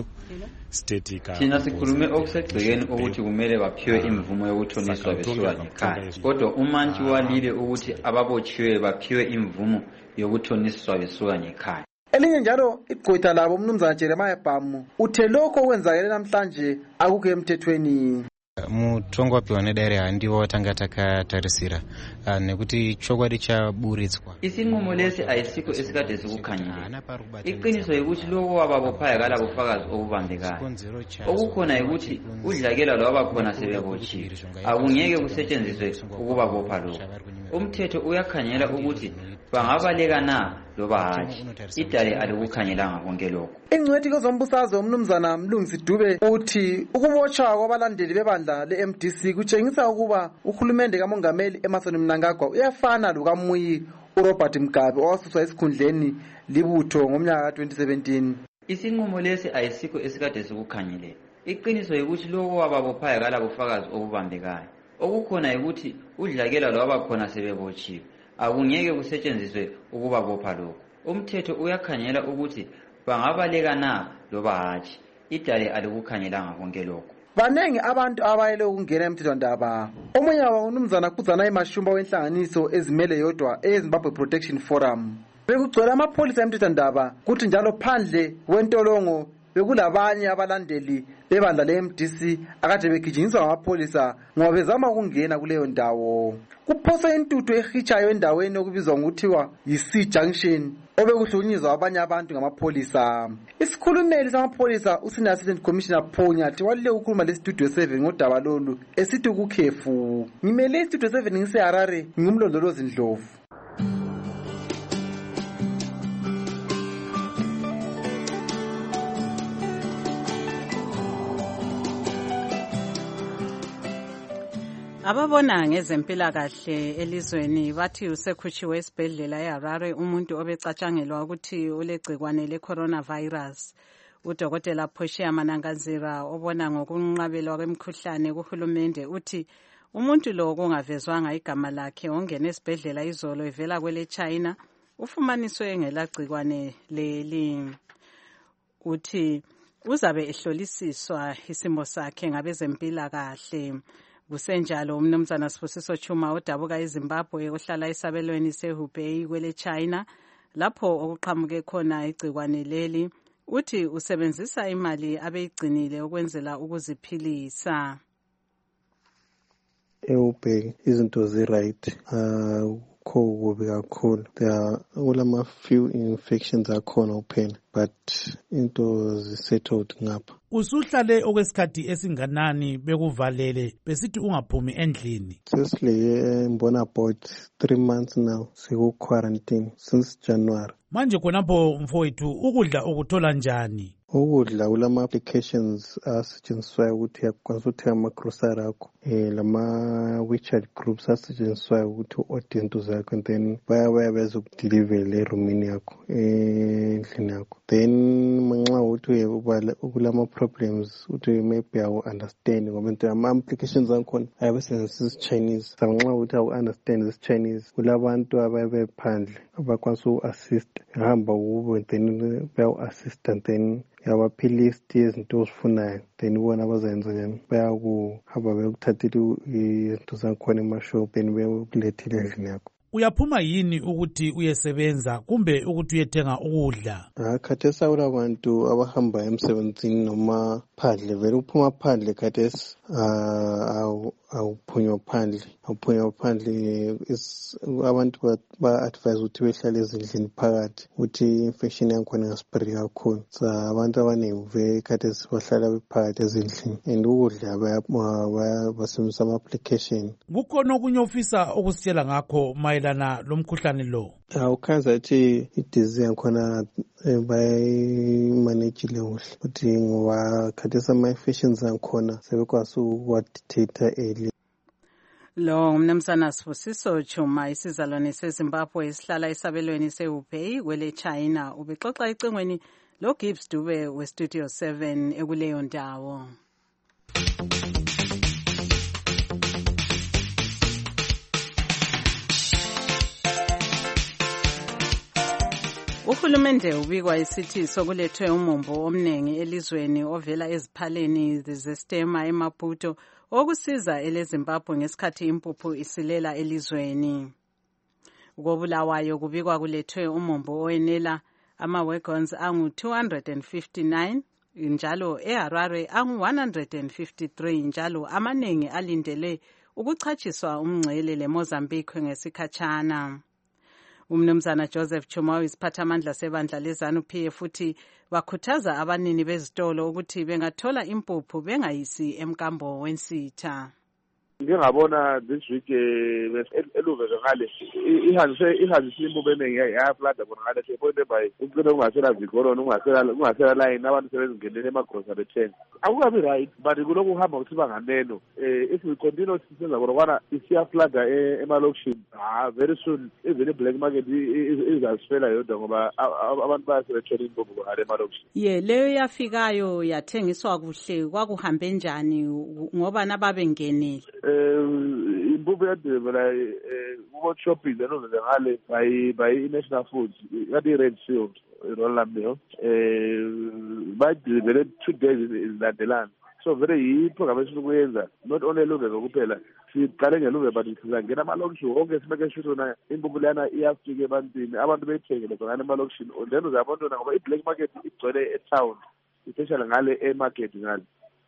Thina sikhulume okusegcekeni ukuthi kumele baphiwe imvumo yokuthoniswa besuka ekhaya, kodwa umantshi walile ukuthi ababotshiwe baphiwe imvumo yokuthoniswa besuka ekhaya. Elinye njalo igqwetha labo uMnumzana Jeremiah Bhamu uthe lokho okwenzakele namhlanje akukho emthethweni. Mutongo wapiwa nedaire handiwo watanga takatarisira nekuti chokwadi chaburitswa. Isinqumo lesi ayisiko esikade sikukhanyile. Iqiniso yikuthi lokho wababophaya kala bufakazi obubambekayo. Okukhona yikuthi udlakela lwabakhona sebebotshiwe. Akungeke kusetshenziswe ukubabopha lokho. Umthetho uyakhanyela ukuthi bangabaleka na loba hatshi. Idale alikukhanyelanga konke lokho. Ingcwethi kozombusazwe uMnumzana Mlungisi Dube uthi ukubotshwa kwabalandeli bebandla le-M D C kutshengisa ukuba uhulumende kamongameli Emmerson Mnangagwa uyafana lokamuyi uRobert Mugabe owasuswa esikhundleni libutho ngomnyaka ka twenty seventeen. Isinqumo lesi ayisiko esikade sikukhanyile. iqiniso yikuthi lokho ababophayo kalabufakazi obubambekayo. Okukhona yikuthi udlakela lwabakhona sebebotshiwe akungeke kusetshenziswe ukubabopha lokho. Umthetho uyakhanyela ukuthi bangabaleka na loba hatshi. Idale alikukhangelanga konke lokho. Banengi abantu abayele ukungena emthethwandaba. Omunye wabo uMnumzana Kudzanayi Mashumba wenhlanganiso ezimele yodwa eZimbabwe Protection Forum. Bekugcwele amapholisa emthethwandaba kuthi njalo phandle kwentolongo bekulabanye abalandeli bebandla le-M D C akade begijinyiswa ngamapholisa ngoba bezama ukungena kuleyo ndawo. Kuphose intuthu ehitshayo endaweni okubizwa ngokuthiwa yi-C Junction obekuhlukunyezwa abanye abantu ngamapholisa. Isikhulumeli samapholisa usenior assistant commissioner Paul Nyathi walile ukukhuluma leStudio seven ngodaba lolu esithi kukhefu. Ngimele iStudio seven ngiseHarare ngingumlondolozi Ndlovu. Ababona ngezempilakahle elizweni bathi usekhutshiwe esibhedlela eHarare umuntu obecatshangelwa ukuthi ulegcikwane le-coronavirus. Udokotela Portia Manangazira obona ngokunqabelwa kwemikhuhlane kuhulumende uthi umuntu lo kungavezwanga igama lakhe ongena esibhedlela izolo evela kwele China ufumaniswe ngelagcikwane leli. Uthi uzabe ehlolisiswa isimo sakhe ngabezempilakahle. Kusenjalo uMnumzana Sibusiso Chuma odabuka eZimbabwe ohlala esabelweni seHubei kwele China lapho okuqhamuke khona igcikwane leli uthi usebenzisa imali abeyigcinile ukwenzela ukuziphilisa. eHubei izinto zi-right uh, kho kubi kakhulu. There are kulama few infections akhona kuphela but into zisettled ngapha. Usuhlale okwesikhathi esinganani bekuvalele besithi ungaphumi endlini? Sesile mbona about three months now siku quarantine since January. Manje khonapho mfowethu ukudla ukuthola njani? Ukudla kulama applications asetshenziswayo ukuthi uyakwanisa ukuthenga ama-grocery akho um lama WeChat groups asetshenziswayo ukuthi u-order into zakho and then bayabaya bezokudilivele erumini yakho endlini yakho. Then manxa ukuthi kulama-problems ukuthi maybe awu-understand ngoba into ama-applications akhona ayabesebenzisa isi-Chinese. Manxa ukuthi awu-understand isi-Chinese kulabantu abayabe phandle abakwanisa uku-assist hamba kubo then bayawu-assist and then yabaphilisi izinto ozifunayo then bona abazenza njani bayakuhamba bekuthathela izinto zakhona emashop then bekulethile endlini yakho. Uyaphuma yini ukuthi uyesebenza kumbe ukuthi uyethenga ukudla? Ah, khathesi akulabantu abahamba emsebenzini noma phandle vele uphuma phandle khathesi awuphunywa phandle awuphunywa phandle abantu ba-advise ukuthi behlale ezindlini phakathi ukuthi infection yakhona ingaspread kakhulu. So abantu abaningi vele khathesi bahlala bephakathi ezindlini and ukudla basebenzisa ama-application. Kukhona okunye ofisa ukusitshela ngakho mayelana lomkhuhlane lo? Awukhanza ukuthi idisease yakhona bayimanejile kuhle ukuthi ngoba khathesi ama-infections akhona sebekwazi ukuwadetector early. Lo uMnumzana Sibusiso Chuma isizalwane seZimbabwe esihlala esabelweni seHubei kwele China ubexoxa icingweni lo Gibbs Dube weStudio seven ekuleyo ndawo. Uhulumende ubikwa isithi sokulethwe umumbo omnengi elizweni ovela eziphaleni zezestema eMaputo okusiza eleZimbabwe ngesikhathi impuphu isilela elizweni. Kobulawayo kubikwa kulethwe umumbo owenela ama-wagons angu two hundred fifty-nine njalo eHarare angu one hundred fifty-three njalo amaningi alindele ukuchathiswa umngcele leMozambique ngesikhatshana. Umnumzana Joseph Chuma isiphathamandla sebandla leZANU-P F futhi bakhuthaza abanini bezitolo ukuthi bengathola impuphu bengayisi emkambo wensitha. ngike ngabona this week eluveze ngale ihanjise ihanjise imbubo eningi yayaflada bona ngale to point by ucela ungasela vigorona ungasela ungasela line abantu sebezingenele emagrocery chain akukabi right but kuloko uhamba kuthiba nganeno eh if we continue sisenza kodwa isiyaflada emalokishini ah very soon even i-black market izasifela yodwa ngoba abantu bayasebethola imbubo ngale emalokishini. Ye leyo yafikayo yathengiswa kuhle kwakuhambe njani ngoba nababengenile eh imbubo yadivela what shopping lenoveze ngale by by National Foods kati Red Seal Rolando eh badivele two days in that land so very program esikuyenza not only Luve kuphela siqale ngeLuve but sizangena amalokishini wonke sibeke sure na imbubo lana iyafika ebantwini abantu bethengele ngane amalokishini then uzabona ngoba i-black market igcwele e-town especially ngale e-market ngale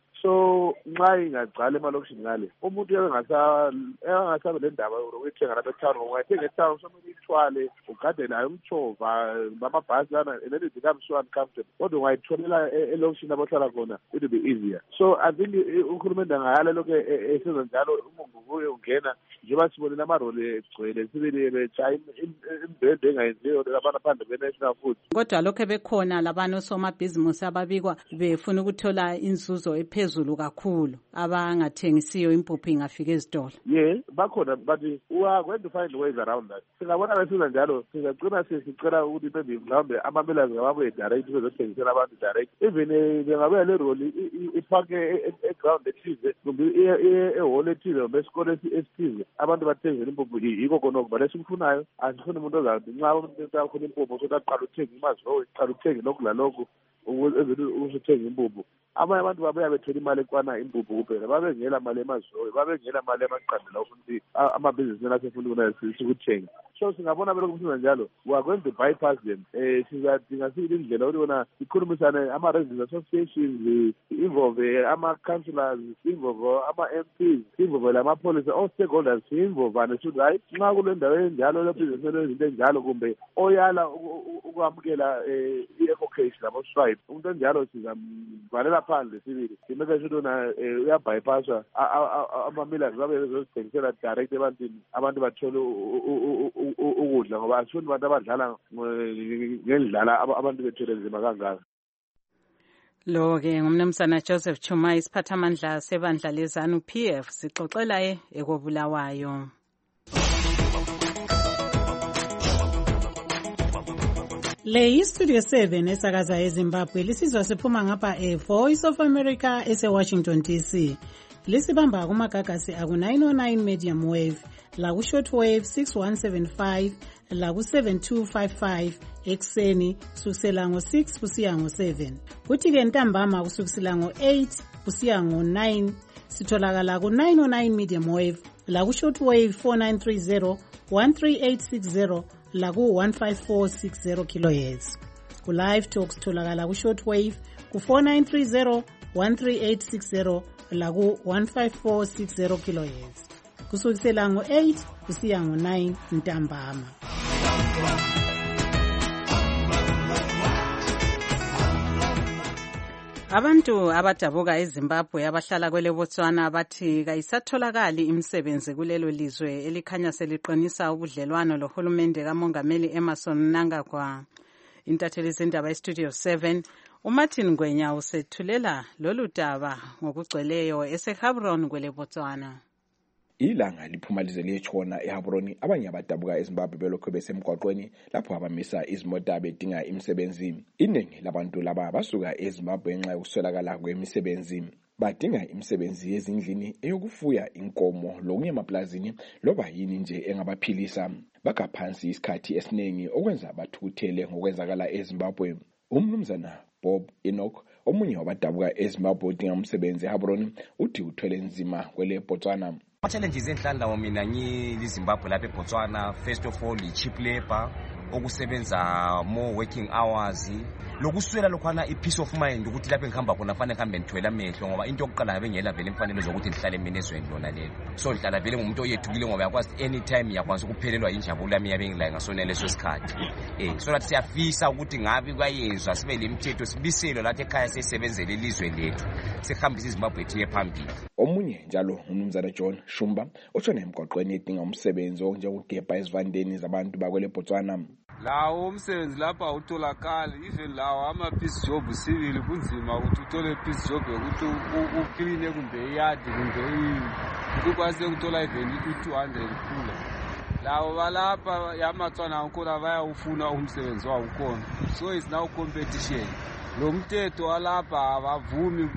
so nxa ingagcala emalokishini ngale umuntu uyengasa engasabe le ndaba ukuthenga lapha e-town ungayithenga e-town somele ithwale ugade nayo umchova bamabhasi lana and then it becomes so uncomfortable kodwa ungayitholela elokishini abahlala khona it will be easier so I think uhulumende angayala lokho esenza njalo umungubuye ungena njengoba sibonile amaroli egcwele sibili betshaya imbhede engayenziyo labantu phandle be-National Foods kodwa lokho bekhona labantu osomabhizimusi ababikwa befuna ukuthola inzuzo ephezulu kakhulu abangathengisiyo impuphu ingafika ezitolo. Yeah bakhona but we are going to find ways around that singabona besenza njalo sizagcina sesicela ukuthi maybe mhlawumbe ama-millers ngababuye direct bezothengisela abantu direct even bengabuya le roli ipake eground ethize kumbe ehholo ethize kumbe esikole esithize abantu bathengele impuphu yiko khonoko but esikufunayo asifuni umuntu ozathi nxa umuntu akhona impuphu sothi aqala ukuthenga imazilowo aqala ukuthenga lokhu lalokhu uzothenga impuphu abanye abantu babuya bethola imali ekwana impuphu kuphela babengela mali emazilowo babengela mali emaqandela ukuthi amabhizinisi asefuna ukuna sikuthenga so singabona belokhu kusenza njalo we are going to bypass them eh sizadinga sibili indlela ukuthi bona ikhulumisane ama-residents associations involve ama-councillors involve ama-M Ps involve lama-policy all stakeholders involvane suthi hayi nxa kule ndawo enjalo lebhizinisi lezinto enjalo kumbe oyala ukwamukela i-ecocation labo-stripe umuntu enjalo sizamvalela phandle sibili simeke sure na uyabypasswa ama-millers babe bezozithengisela direct ebantwini abantu bathole ukudla ngoba asifuni abantu abadlala ngendlala abantu bethele nzima kangaka. Lo-ke ngumnumzana Joseph Chuma isiphathamandla sebandla lezanu P F sixoxela ye ekobulawayo. Le iStudio seven esakaza eZimbabwe lisizwa siphuma ngapha eVoice of America ese-Washington D C. Lisibamba kumagagasi aku nine oh nine medium wave la ku shortwave six one seven five la ku seven two five five ekseni kusukela ngo six kusiya ngo seven. Kuthi ke ntambama kusukela ngo eight kusiya ngo nine sitholakala ku nine oh nine medium wave la ku shortwave four nine three zero one three eight six zero la ku one five four six zero kilohertz. Ku live talks tholakala ku shortwave ku four nine three zero one three eight six zero la ku one five four six zero kilohertz. Kusukela ngo eight kusiya ngo nine ntambama. Abantu abadabuka eZimbabwe abahlala kwele Botswana bathi kayisatholakali imisebenzi kulelo lizwe elikhanya seliqinisa ubudlelwano lohulumende kaMongameli Emmerson Mnangagwa. Intatheli zendaba eStudio seven uMartin Ngwenya usethulela lolu daba ngokugcweleyo eseHabron kwele Botswana. Ilanga liphuma lize liyetshona eHabron abanye abadabuka eZimbabwe belokho besemgwaqweni lapho abamisa izimota bedinga imisebenzi. Iningi labantu laba basuka eZimbabwe ngenxa yokuswelakala kwemisebenzi. Badinga imisebenzi yezindlini eyokufuya inkomo lokunye emaplazini loba yini nje engabaphilisa. Bakaphansi isikhathi esiningi okwenza bathukuthele ngokwenzakala eZimbabwe. Umnumzana Bob Enoch omunye wabadabuka eZimbabwe udinga umsebenzi eHabron uthi uthwele nzima kwele Botswana. Ama challenges enhlala mina ngizimbabwe lapha eBotswana first of all i cheap labor okusebenza more working hours lokuswela lokhwana i-peace of mind ukuthi lapho engihamba khona fanele ngihambe ngithwele amehlo ngoba into yokuqala ngabe ngiyela vele imfanelo zokuthi ngihlale mina ezweni lona lelo so ngihlala vele ngumuntu oyethukile ngoba yakwazi anytime yakwazi ukuphelelwa injabulo yami yabe ngilaye ngasona leso sikhathi eh so that siyafisa ukuthi ngabe kwayenzwa sibe lemithetho sibiselo lathi ekhaya sesebenzele ilizwe lethu sihambisa iZimbabwe ethiye phambili. Omunye njalo umnumzana John Shumba ushona emgwaqweni edinga umsebenzi onjengokugebha izivandeni zabantu bakwele Botswana. Lawo umsebenzi lapha awutholakali even lawo ama-peace job sivile kunzima ukuthi uthole peace job yokuthi ukline kumbe iyadi kumbe ukuthi ukwazi ukuthola even i-two hundred kula lawo balapha yamatswana akhona bayawufuna umsebenzi wawukhona so it's now competition. Lo mthetho walapha abavumi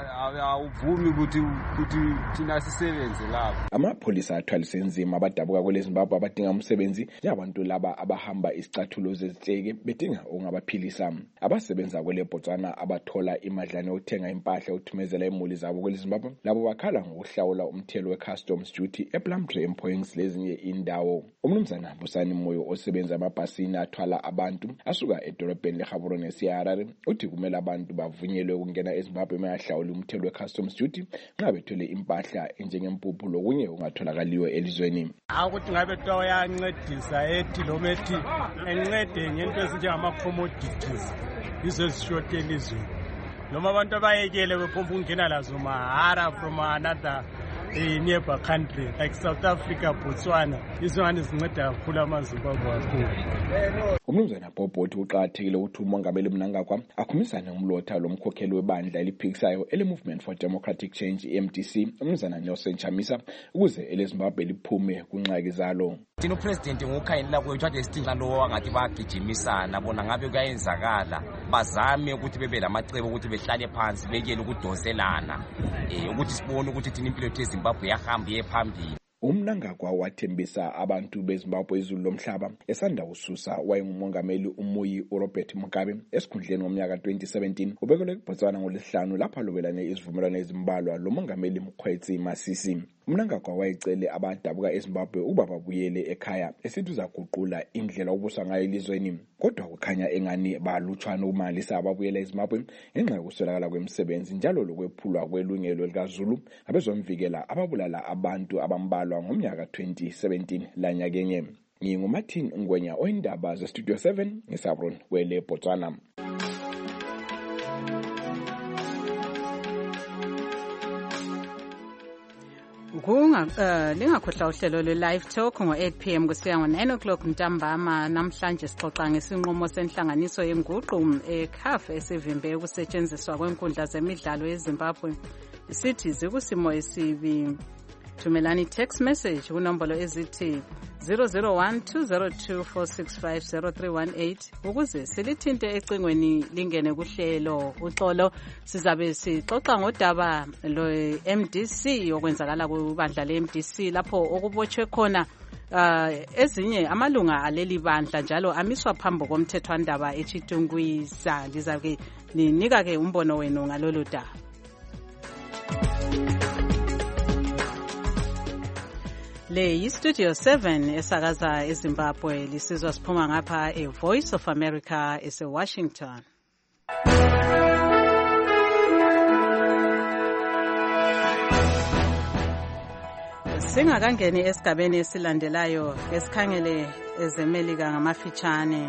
awuvumi ukuthi ukuthi thina sisebenze lapha. Amapholisa athwalise nzima abadabuka kwele Zimbabwe abadinga umsebenzi njengabantu laba abahamba isicathulo zezitsheke bedinga ongabaphilisa. Abasebenza kwele Botswana abathola imadlana yokuthenga impahla uthumezela imuli zabo kwele Zimbabwe labo bakhala ngokuhlawula umthelo we-customs duty ePlumtree employings lezinye indawo. Umnumzana Busani Moyo osebenza amabhasini athwala abantu asuka edolobheni leGaborone eSiharare uthi kumele abantu bavunyelwe ukungena eZimbabwe mayahlawula umthelo we-customs duty nxa bethole impahla enjengempuphu lokunye ungatholakaliyo elizweni. Akuthi ngabe kuthiwa yancedisa ethi lo methi encede ngento ezinjengama-commodities yizo ezishota elizweni noma abantu abayekele bephomba ukungena lazo mahara from another a neighbor country like South Africa, Botswana. Izona zinceda kakhulu amaZimbabwe kakhulu. Umnumzana Boboti uqathekile ukuthi umongameli Mnangagwa akhumisane ngomlotha lomkhokheli webandla eliphikisayo ele Movement for Democratic Change M D C umnumzana Nelson Chamisa ukuze eleZimbabwe liphume kunxaki zalo. Tino president ngokhayela kwethu ade sitinga lo wangathi bagijimisana bona ngabe kuyayenzakala bazame ukuthi bebe lamacebo ukuthi behlale phansi bekele ukudonselana eh ukuthi sibone ukuthi thina impilo yethu eZimbabwe yahamba yephambili. Umnangagwa wathembisa abantu beZimbabwe izulu lomhlaba esanda ususa wayengumongameli uMuyi uRobert Mugabe esikhundleni ngomnyaka twenty seventeen ubekelwe eBotswana ngolesihlanu lapha lobelane izivumelwano ezimbalwa lo mongameli Mkhwetsi Masisi. Umnangagwa wayecele abadabuka eZimbabwe ukuba babuyele ekhaya esithi uzaguqula indlela obusa ngayo elizweni kodwa kukhanya engani balutshwana umalisa ababuyela eZimbabwe ngenxa yokuswelakala kwemisebenzi njalo lokwephulwa kwelungelo likaZulu abezomvikela ababulala abantu abambalwa ngomnyaka twenty seventeen lanyakenye. NginguMartin Ngwenya oyindaba ze Studio seven ngeSabron kwele Botswana. Kunga uh, lingakhohlwa uhlelo lwe live talk ngo eight p m kusiya ngo nine o'clock ntambama. Namhlanje sixoxa ngesinqumo senhlanganiso yenguqu eCAF esivimbe ukusetshenziswa kwenkundla zemidlalo eZimbabwe isithi zikusimo esibi. Thumelani text message kunombolo ezithi zero zero one two zero two four six five zero three one eight ukuze silithinte ecingweni lingene kuhlelo. Uxolo sizabe sixoxa ngodaba lo M D C yokwenzakala kubandla le M D C lapho okubotshwe khona uh, ezinye amalunga aleli bandla njalo amiswa phambi komthethwandaba eChitungwiza. Lizake ninika ke umbono wenu ngalolu daba. Le yiStudio seven esakaza eZimbabwe lisizwa siphuma ngapha eVoice of America eseWashington. Singakangeni esigabeni esilandelayo esikhangele ezemelika ngamafitshane.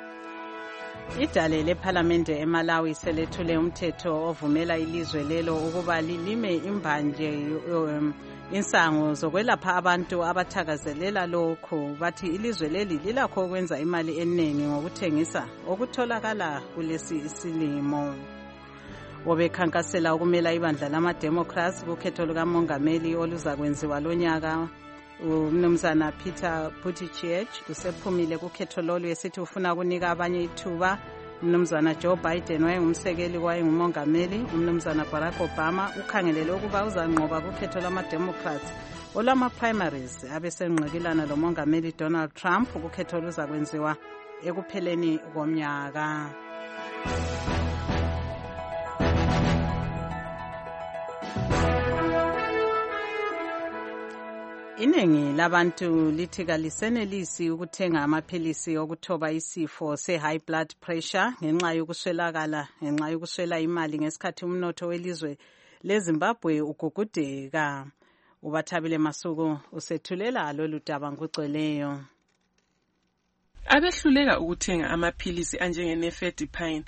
Idale lePhalamende eMalawi selethule umthetho ovumela ilizwe lelo ukuba lilime imbanje um, insango zokwelapha abantu abathakazelela lokho. Bathi ilizwe leli lilakho ukwenza imali eningi ngokuthengisa okutholakala kulesi isilimo. Wobekhankasela ukumela ibandla lama-Democrats kukhetho lukamongameli oluzakwenziwa lonyaka. Umnumzana Peter Buttigieg usephumile kukhetho lolu esithi ufuna ukunika abanye ithuba. Umnumzana Joe Biden wayengumsekeli wayengumongameli. Umnumzana Barack Obama ukhangelele ukuba uzanqoba kukhetho lama-Democrats olwama-primaries abesengqikilana lomongameli Donald Trump kukhetho oluzakwenziwa ekupheleni komnyaka. Iningi labantu lithi kalisenelisi ukuthenga amaphilisi okuthoba isifo se-high blood pressure ngenxa yokuswelakala ngenxa yokuswela imali ngesikhathi umnotho welizwe leZimbabwe ugugudeka. Ubathabile Masuku usethulela lolu daba ngokugcweleyo. Abehluleka ukuthenga amaphilisi anjenge-nifedipine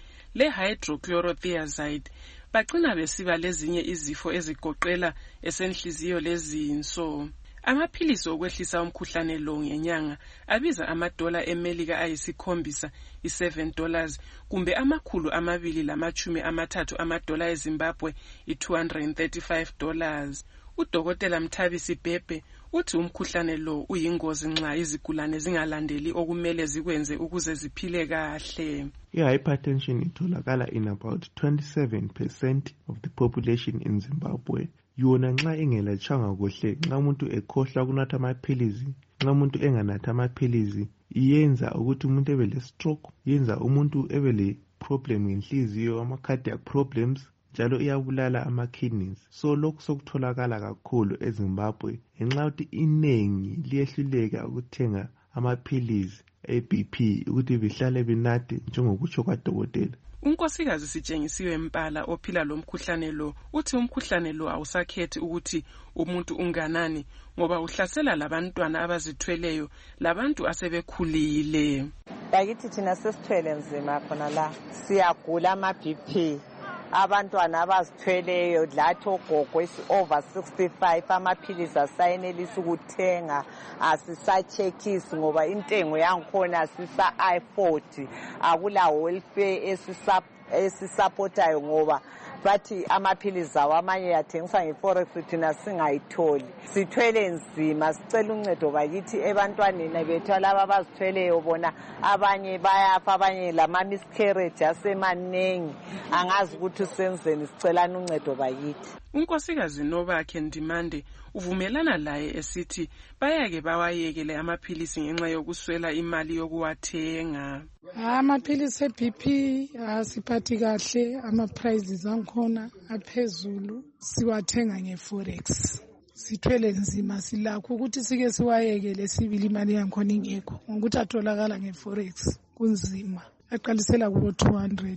le-hydrochlorothiazide bagcina besiba lezinye izifo ezigoqela esenhliziyo lezinso. Amaphilisi okwehlisa umkhuhlane lo ngenyanga abiza amadola eMelika ayisikhombisa i-seven dollars kumbe amakhulu amabili lamachumi amathathu amadola eZimbabwe i-two hundred thirty-five dollars. Udokotela Mthabisi Bhebhe uthi umkhuhlane lo uyingozi nxa izigulane zingalandeli okumele zikwenze ukuze ziphile kahle. I-hypertension itholakala in about twenty-seven percent of the population in Zimbabwe. Yona nxa ingelatshwanga kuhle, nxa umuntu ekhohlwa kunatha amaphilizi, nxa umuntu enganatha amaphilizi, iyenza ukuthi umuntu ebe le stroke, yenza umuntu ebe le problem ngenhliziyo, ama cardiac problems, njalo iyabulala ama kidneys. So lokhu sokutholakala kakhulu eZimbabwe ngenxa ukuthi inengi liyehluleka ukuthenga amaphilizi e-B P ukuthi bihlale binathe njengokutsho kwadokotela. Unkosikazi Sitshengisiwe Mpala ophila lo mkhuhlane lo uthi umkhuhlane lo awusakhethi ukuthi umuntu unganani ngoba uhlasela labantwana abazithweleyo labantu asebekhulile. Bakithi thina sesithwele nzima khona la siyagula ama B P. Abantwana abazithweleyo lathi ogogo over sixty-five amaphilisi asayinelisa ukuthenga asisachekisi ngoba intengo yankhona sisa i-forty akula welfare esisupportayo ngoba bathi amaphilisi awo amanye yathengisa ngeforex thina singayitholi. Sithwele nzima sicela uncedo bakithi ebantwaneni bethu laba abazithweleyo bona abanye bayafa abanye lama miscarriage asemanengi angazi ukuthi senzeni sicelana uncedo bakithi. Unkosikazi Nobakhe Ndimande uvumelana laye esithi bayake bawayekele amaphilisi ngenxa yokuswela imali yokuwathenga. Amaphilisi e-B P asiphathi kahle, ama prices ankhona aphezulu, siwathenga ngeforex. Sithwele nzima silakho ukuthi sike siwayekele sibili imali yankhona ingekho ngokuthi atholakala ngeforex kunzima. Aqalisela kubo two hundred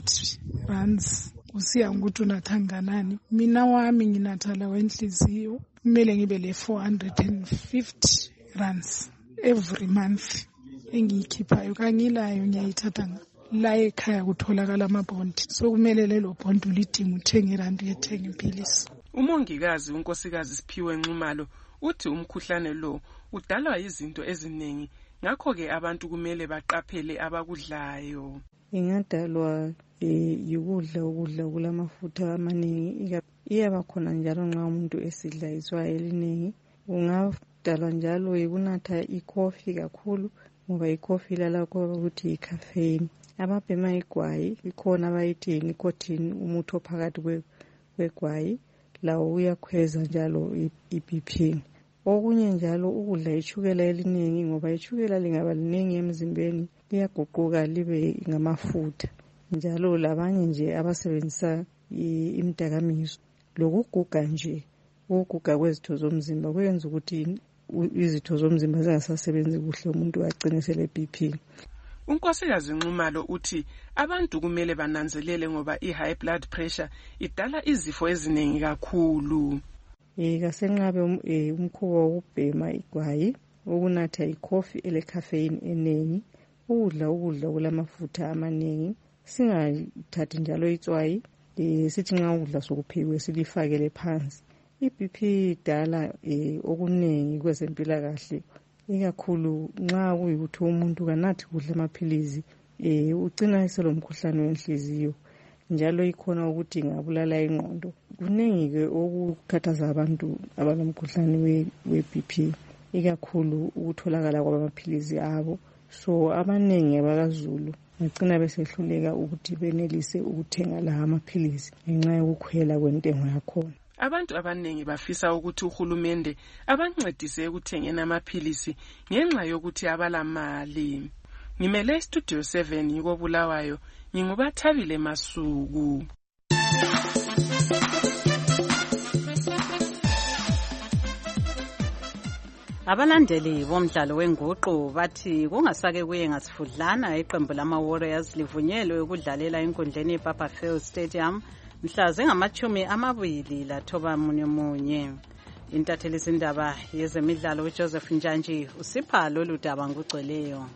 rands usiya ngokuthi unathanganani. Mina wami nginathala wenhliziyo kumele ngibe le four hundred fifty rands every month engiyikhiphayo. Kangilayo ngiyayithatha la ekhaya kutholakala amabhondi, so kumele lelo bhondi ulidinga uthenge irandi yethenga impilisi. Umongikazi unkosikazi Siphiwe Nxumalo uthi umkhuhlane lo udalwa izinto eziningi ngakho ke abantu kumele baqaphele abakudlayo. Ingadalwa yikudla ukudla kulamafutha amaningi, iyaba khona njalo nxa umuntu esidla iswayeli eliningi. Kungadalwa njalo yikunatha ikhofi kakhulu ngoba ikhofi lalakho ukuthi icaffeine. Ababhema igwayi ikhona abayithi nicotine, umuthi ophakathi kwegwayi lawo uyakhweza njalo i-B P. Okunye njalo ukudla itshukela eliningi ngoba itshukela lingaba liningi emzimbeni liyaguquka libe ngamafutha. Njalo labanye nje abasebenzisa imdakamizwa lokuguga nje, ukuguga kwezitho zomzimba kwenza ukuthi izitho zomzimba zingasasebenzi kuhle umuntu agcine sele B P. Unkosikazi Nxumalo uthi abantu kumele bananzelele ngoba i-high blood pressure idala izifo eziningi kakhulu. Eh kasenqabe umkhuba wokubhema igwayi, ukunatha ikhofi ele caffeine eningi, ukudla ukudla kulamafutha amaningi, singathathi njalo itswayi, eh sithi nxa ukudla sokuphiwe silifakele phansi. I-B P idala okuningi kwezempilakahle, ikakhulu nxa kuyikuthi umuntu kanathi kudla amaphilizi eh ugcina eselomkhuhlane wenhliziyo. Njalo ikhona ukuthi ngabulala ingqondo. Kuningi ke okukhathaza abantu abalomkhuhlane we-B P, ikakhulu ukutholakala kwamaphilizi abo. So abaningi abakaZulu bagcina besehluleka ukuthi benelise ukuthenga la amaphilizi ngenxa yokukhwela kwentengo yakhona. Abantu abaningi bafisa ukuthi uhulumende abancedise ekuthengeni amaphilisi ngenxa yokuthi abalamali. Ngimele Studio seven yiko Bulawayo, ngingubathabile Masuku. Abalandeli bomdlalo wenguqu bathi kungasake kuye ngasifudlana iqembu lama-Warriors livunyelwe ukudlalela enkundleni yePapa-Field Stadium mhla zingamachumi amabili lathoba munye munye. Intatheli zindaba yezemidlalo uJoseph Njanji usipha lolu daba ngugcweleyo.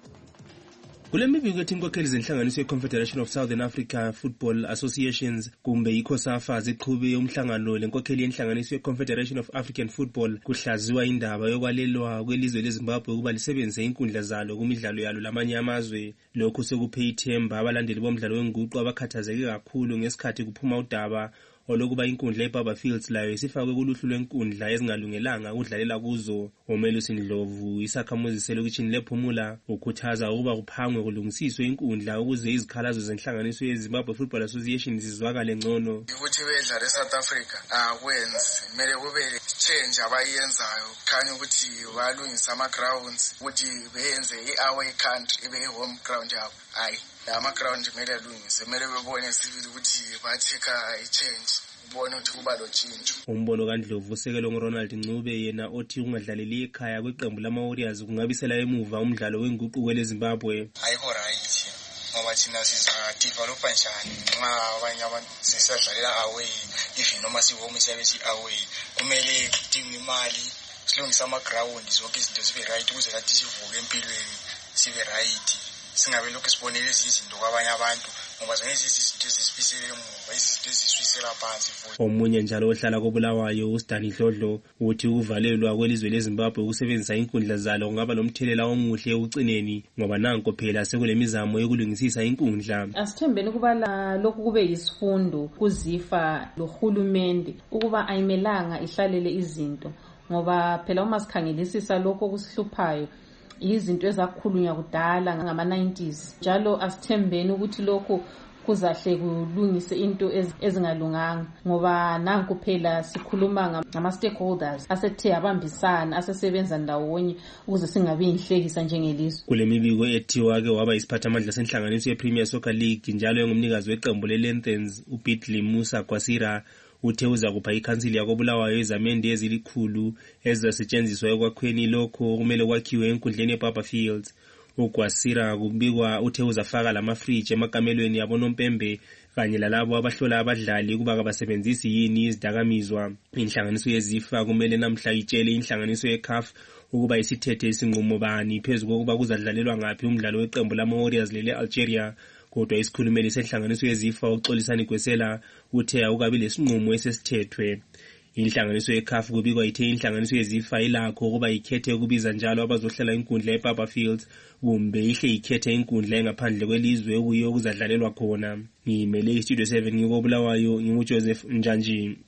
Kule mibiko ethi inkokheli zenhlanganiso ye-Confederation of Southern Africa Football Associations kumbe i-COSAFA ziqhube umhlangano lenkokheli yenhlanganiso ye-Confederation of African Football kuhlaziwa indaba yokwalelwa kwelizwe leZimbabwe ukuba lisebenzise inkundla zalo kumidlalo yalo lamanye amazwe. Lokhu sekuphe ithemba abalandeli bomdlalo wenguqu abakhathazeke kakhulu ngesikhathi kuphuma udaba olokuba inkundla yeBaba Fields layo isifakwe kuluhlu lwenkundla ezingalungelanga ukudlalela kuzo. Umelusi Ndlovu isakhamuzi selokishini lePhumula ukhuthaza ukuba kuphangwe kulungisiswe inkundla ukuze izikhalazo zenhlanganiso yeZimbabwe Football Association zizwakale ngcono. Ukuthi bedlala eSouth Africa akwenzi kumele kube change abayenzayo khanye ukuthi balungisa ama grounds ukuthi beyenze iaway country ibe home ground yabo. Hayi ama ground kumele alungise kumele bebone sibili ukuthi batheka i-change ubone ukuthi kuba lo tshintsho. Umbono kaNdlovu usekelo ngoRonald Ncube yena othi ungadlaleli ekhaya kweqembu lama-Warriors kungabisela emuva umdlalo wenguqu kweleZimbabwe. Ayikho right ngoba thina siza-developa njani nxa abanye abantu sisadlalela away even noma si-home siyabe si-away kumele kudinge imali silungise ama-ground zonke izinto zibe right ukuze lathi sivuke empilweni sibe right singabe lokhu sibonele ezinye izinto kwabanye abantu ngoba zonke izinto ezisibisele emuva izinto eziswisela phansi futhi. Omunye njalo ohlala koBulawayo uStani Dlodlo uthi ukuvalelwa kwelizwe leZimbabwe ukusebenzisa inkundla zalo kungaba lomthelela omuhle ekucineni ngoba nanko phela sekulemizamo yokulungisisa inkundla. Asithembeni ukuba lokhu kube yisifundo kuzifa lohulumende ukuba ayimelanga ihlalele izinto ngoba phela uma sikhangelisisa lokho okusihluphayo izinto ezakhulunywa kudala ngama nineties njalo asithembeni ukuthi lokho kuzahle kulungise into ezingalunganga ngoba nanku phela sikhuluma ngama stakeholders asethe abambisana asesebenza ndawonye ukuze singabe inhlekisa njengelizwe. Kule mibiko ethiwa ke waba isiphathamandla senhlanganiso yePremier Soccer League njalo engumnikazi weqembu leLanterns uBitley Musa Kwasira uthe uza kupha ikhansili yakoBulawayo izamende ezilikhulu ezisetshenziswa ekwakhweni lokho kumele kwakhiwe enkundleni yeBaba Fields. uGwasira kubikwa uthe uzafaka lamafridge emakamelweni yabonompembe kanye lalabo abahlola abadlali kuba kabasebenzisi yini izidakamizwa. Inhlanganiso yezifa kumele namhla itshele inhlanganiso yeC A F ukuba isithethe isinqumo bani phezulu kokuba kuzadlalelwa ngapi umdlalo weqembu lama-Warriors lele Algeria. Kodwa isikhulumeli senhlanganiso yezifa uXolisani Gwesela uthe akukabi lesinqumo esesithethwe. Inhlanganiso yeC A F kubikwa ithe inhlanganiso yezifa ilakho ukuba ikhethe ukubiza njalo abazohlala inkundla yeBaba Fields kumbe ihle ikhethe inkundla engaphandle kwelizwe ukuyo kuzadlalelwa khona. Ngimele iStudio seven ngikoBulawayo nginguJoseph Njanji.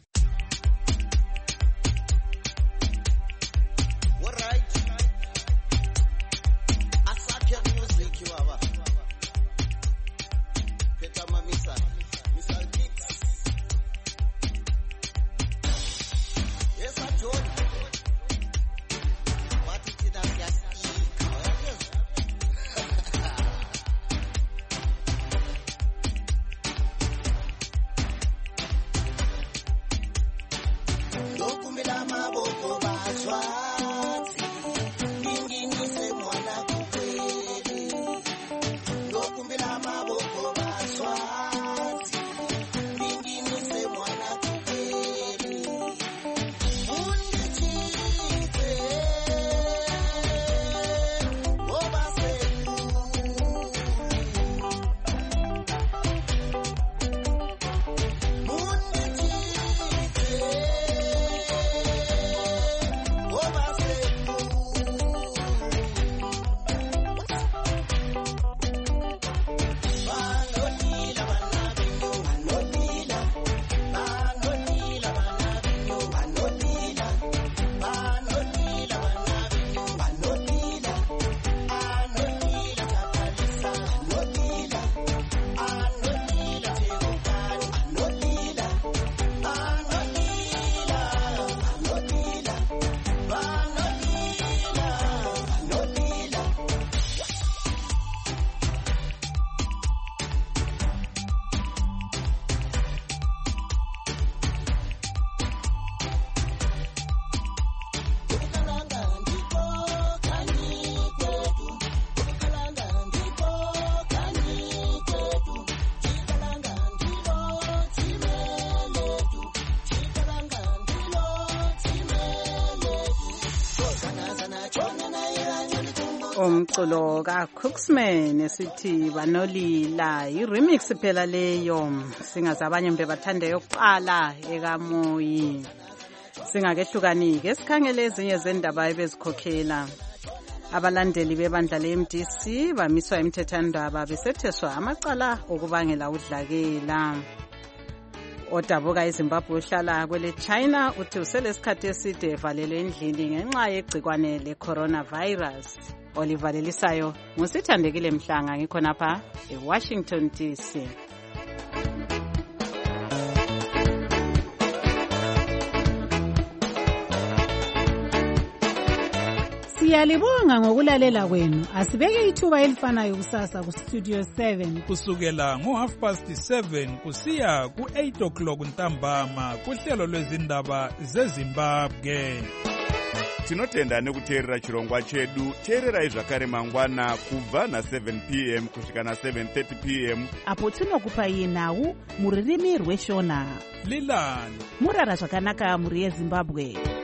umculo kaCooksman esithi banolila i-remix phela leyo singazi abanye mbe bathande yokuqala ekamoyi singakehlukanike sikhangele ezinye zendaba ebezikhokhela abalandeli bebandla le-M D C bamiswa emthethandaba besetheswa amacala okubangela udlakela odabuka eZimbabwe uhlala kwele China uthi uselesikhathi eside evalelwe endlini ngenxa yegcikwane le-coronavirus olivalelisayo ngusithandekile Mhlanga ngikhonapha eWashington D C. Siyalibonga ngokulalela kwenu. Asibeke ithuba elifanayo kusasa ku Studio seven kusukela ngo half past seven kusiya ku eight o'clock ntambama kuhlelo lwezindaba zeZimbabwe. Tinotenda nekuteerera chirongwa chedu. Teererai zvakare mangwana kubva na seven p m kusvika na seven thirty p m apo tinokupai nhau muririmi rweshona. Lilani murara zvakanaka muri yeZimbabwe.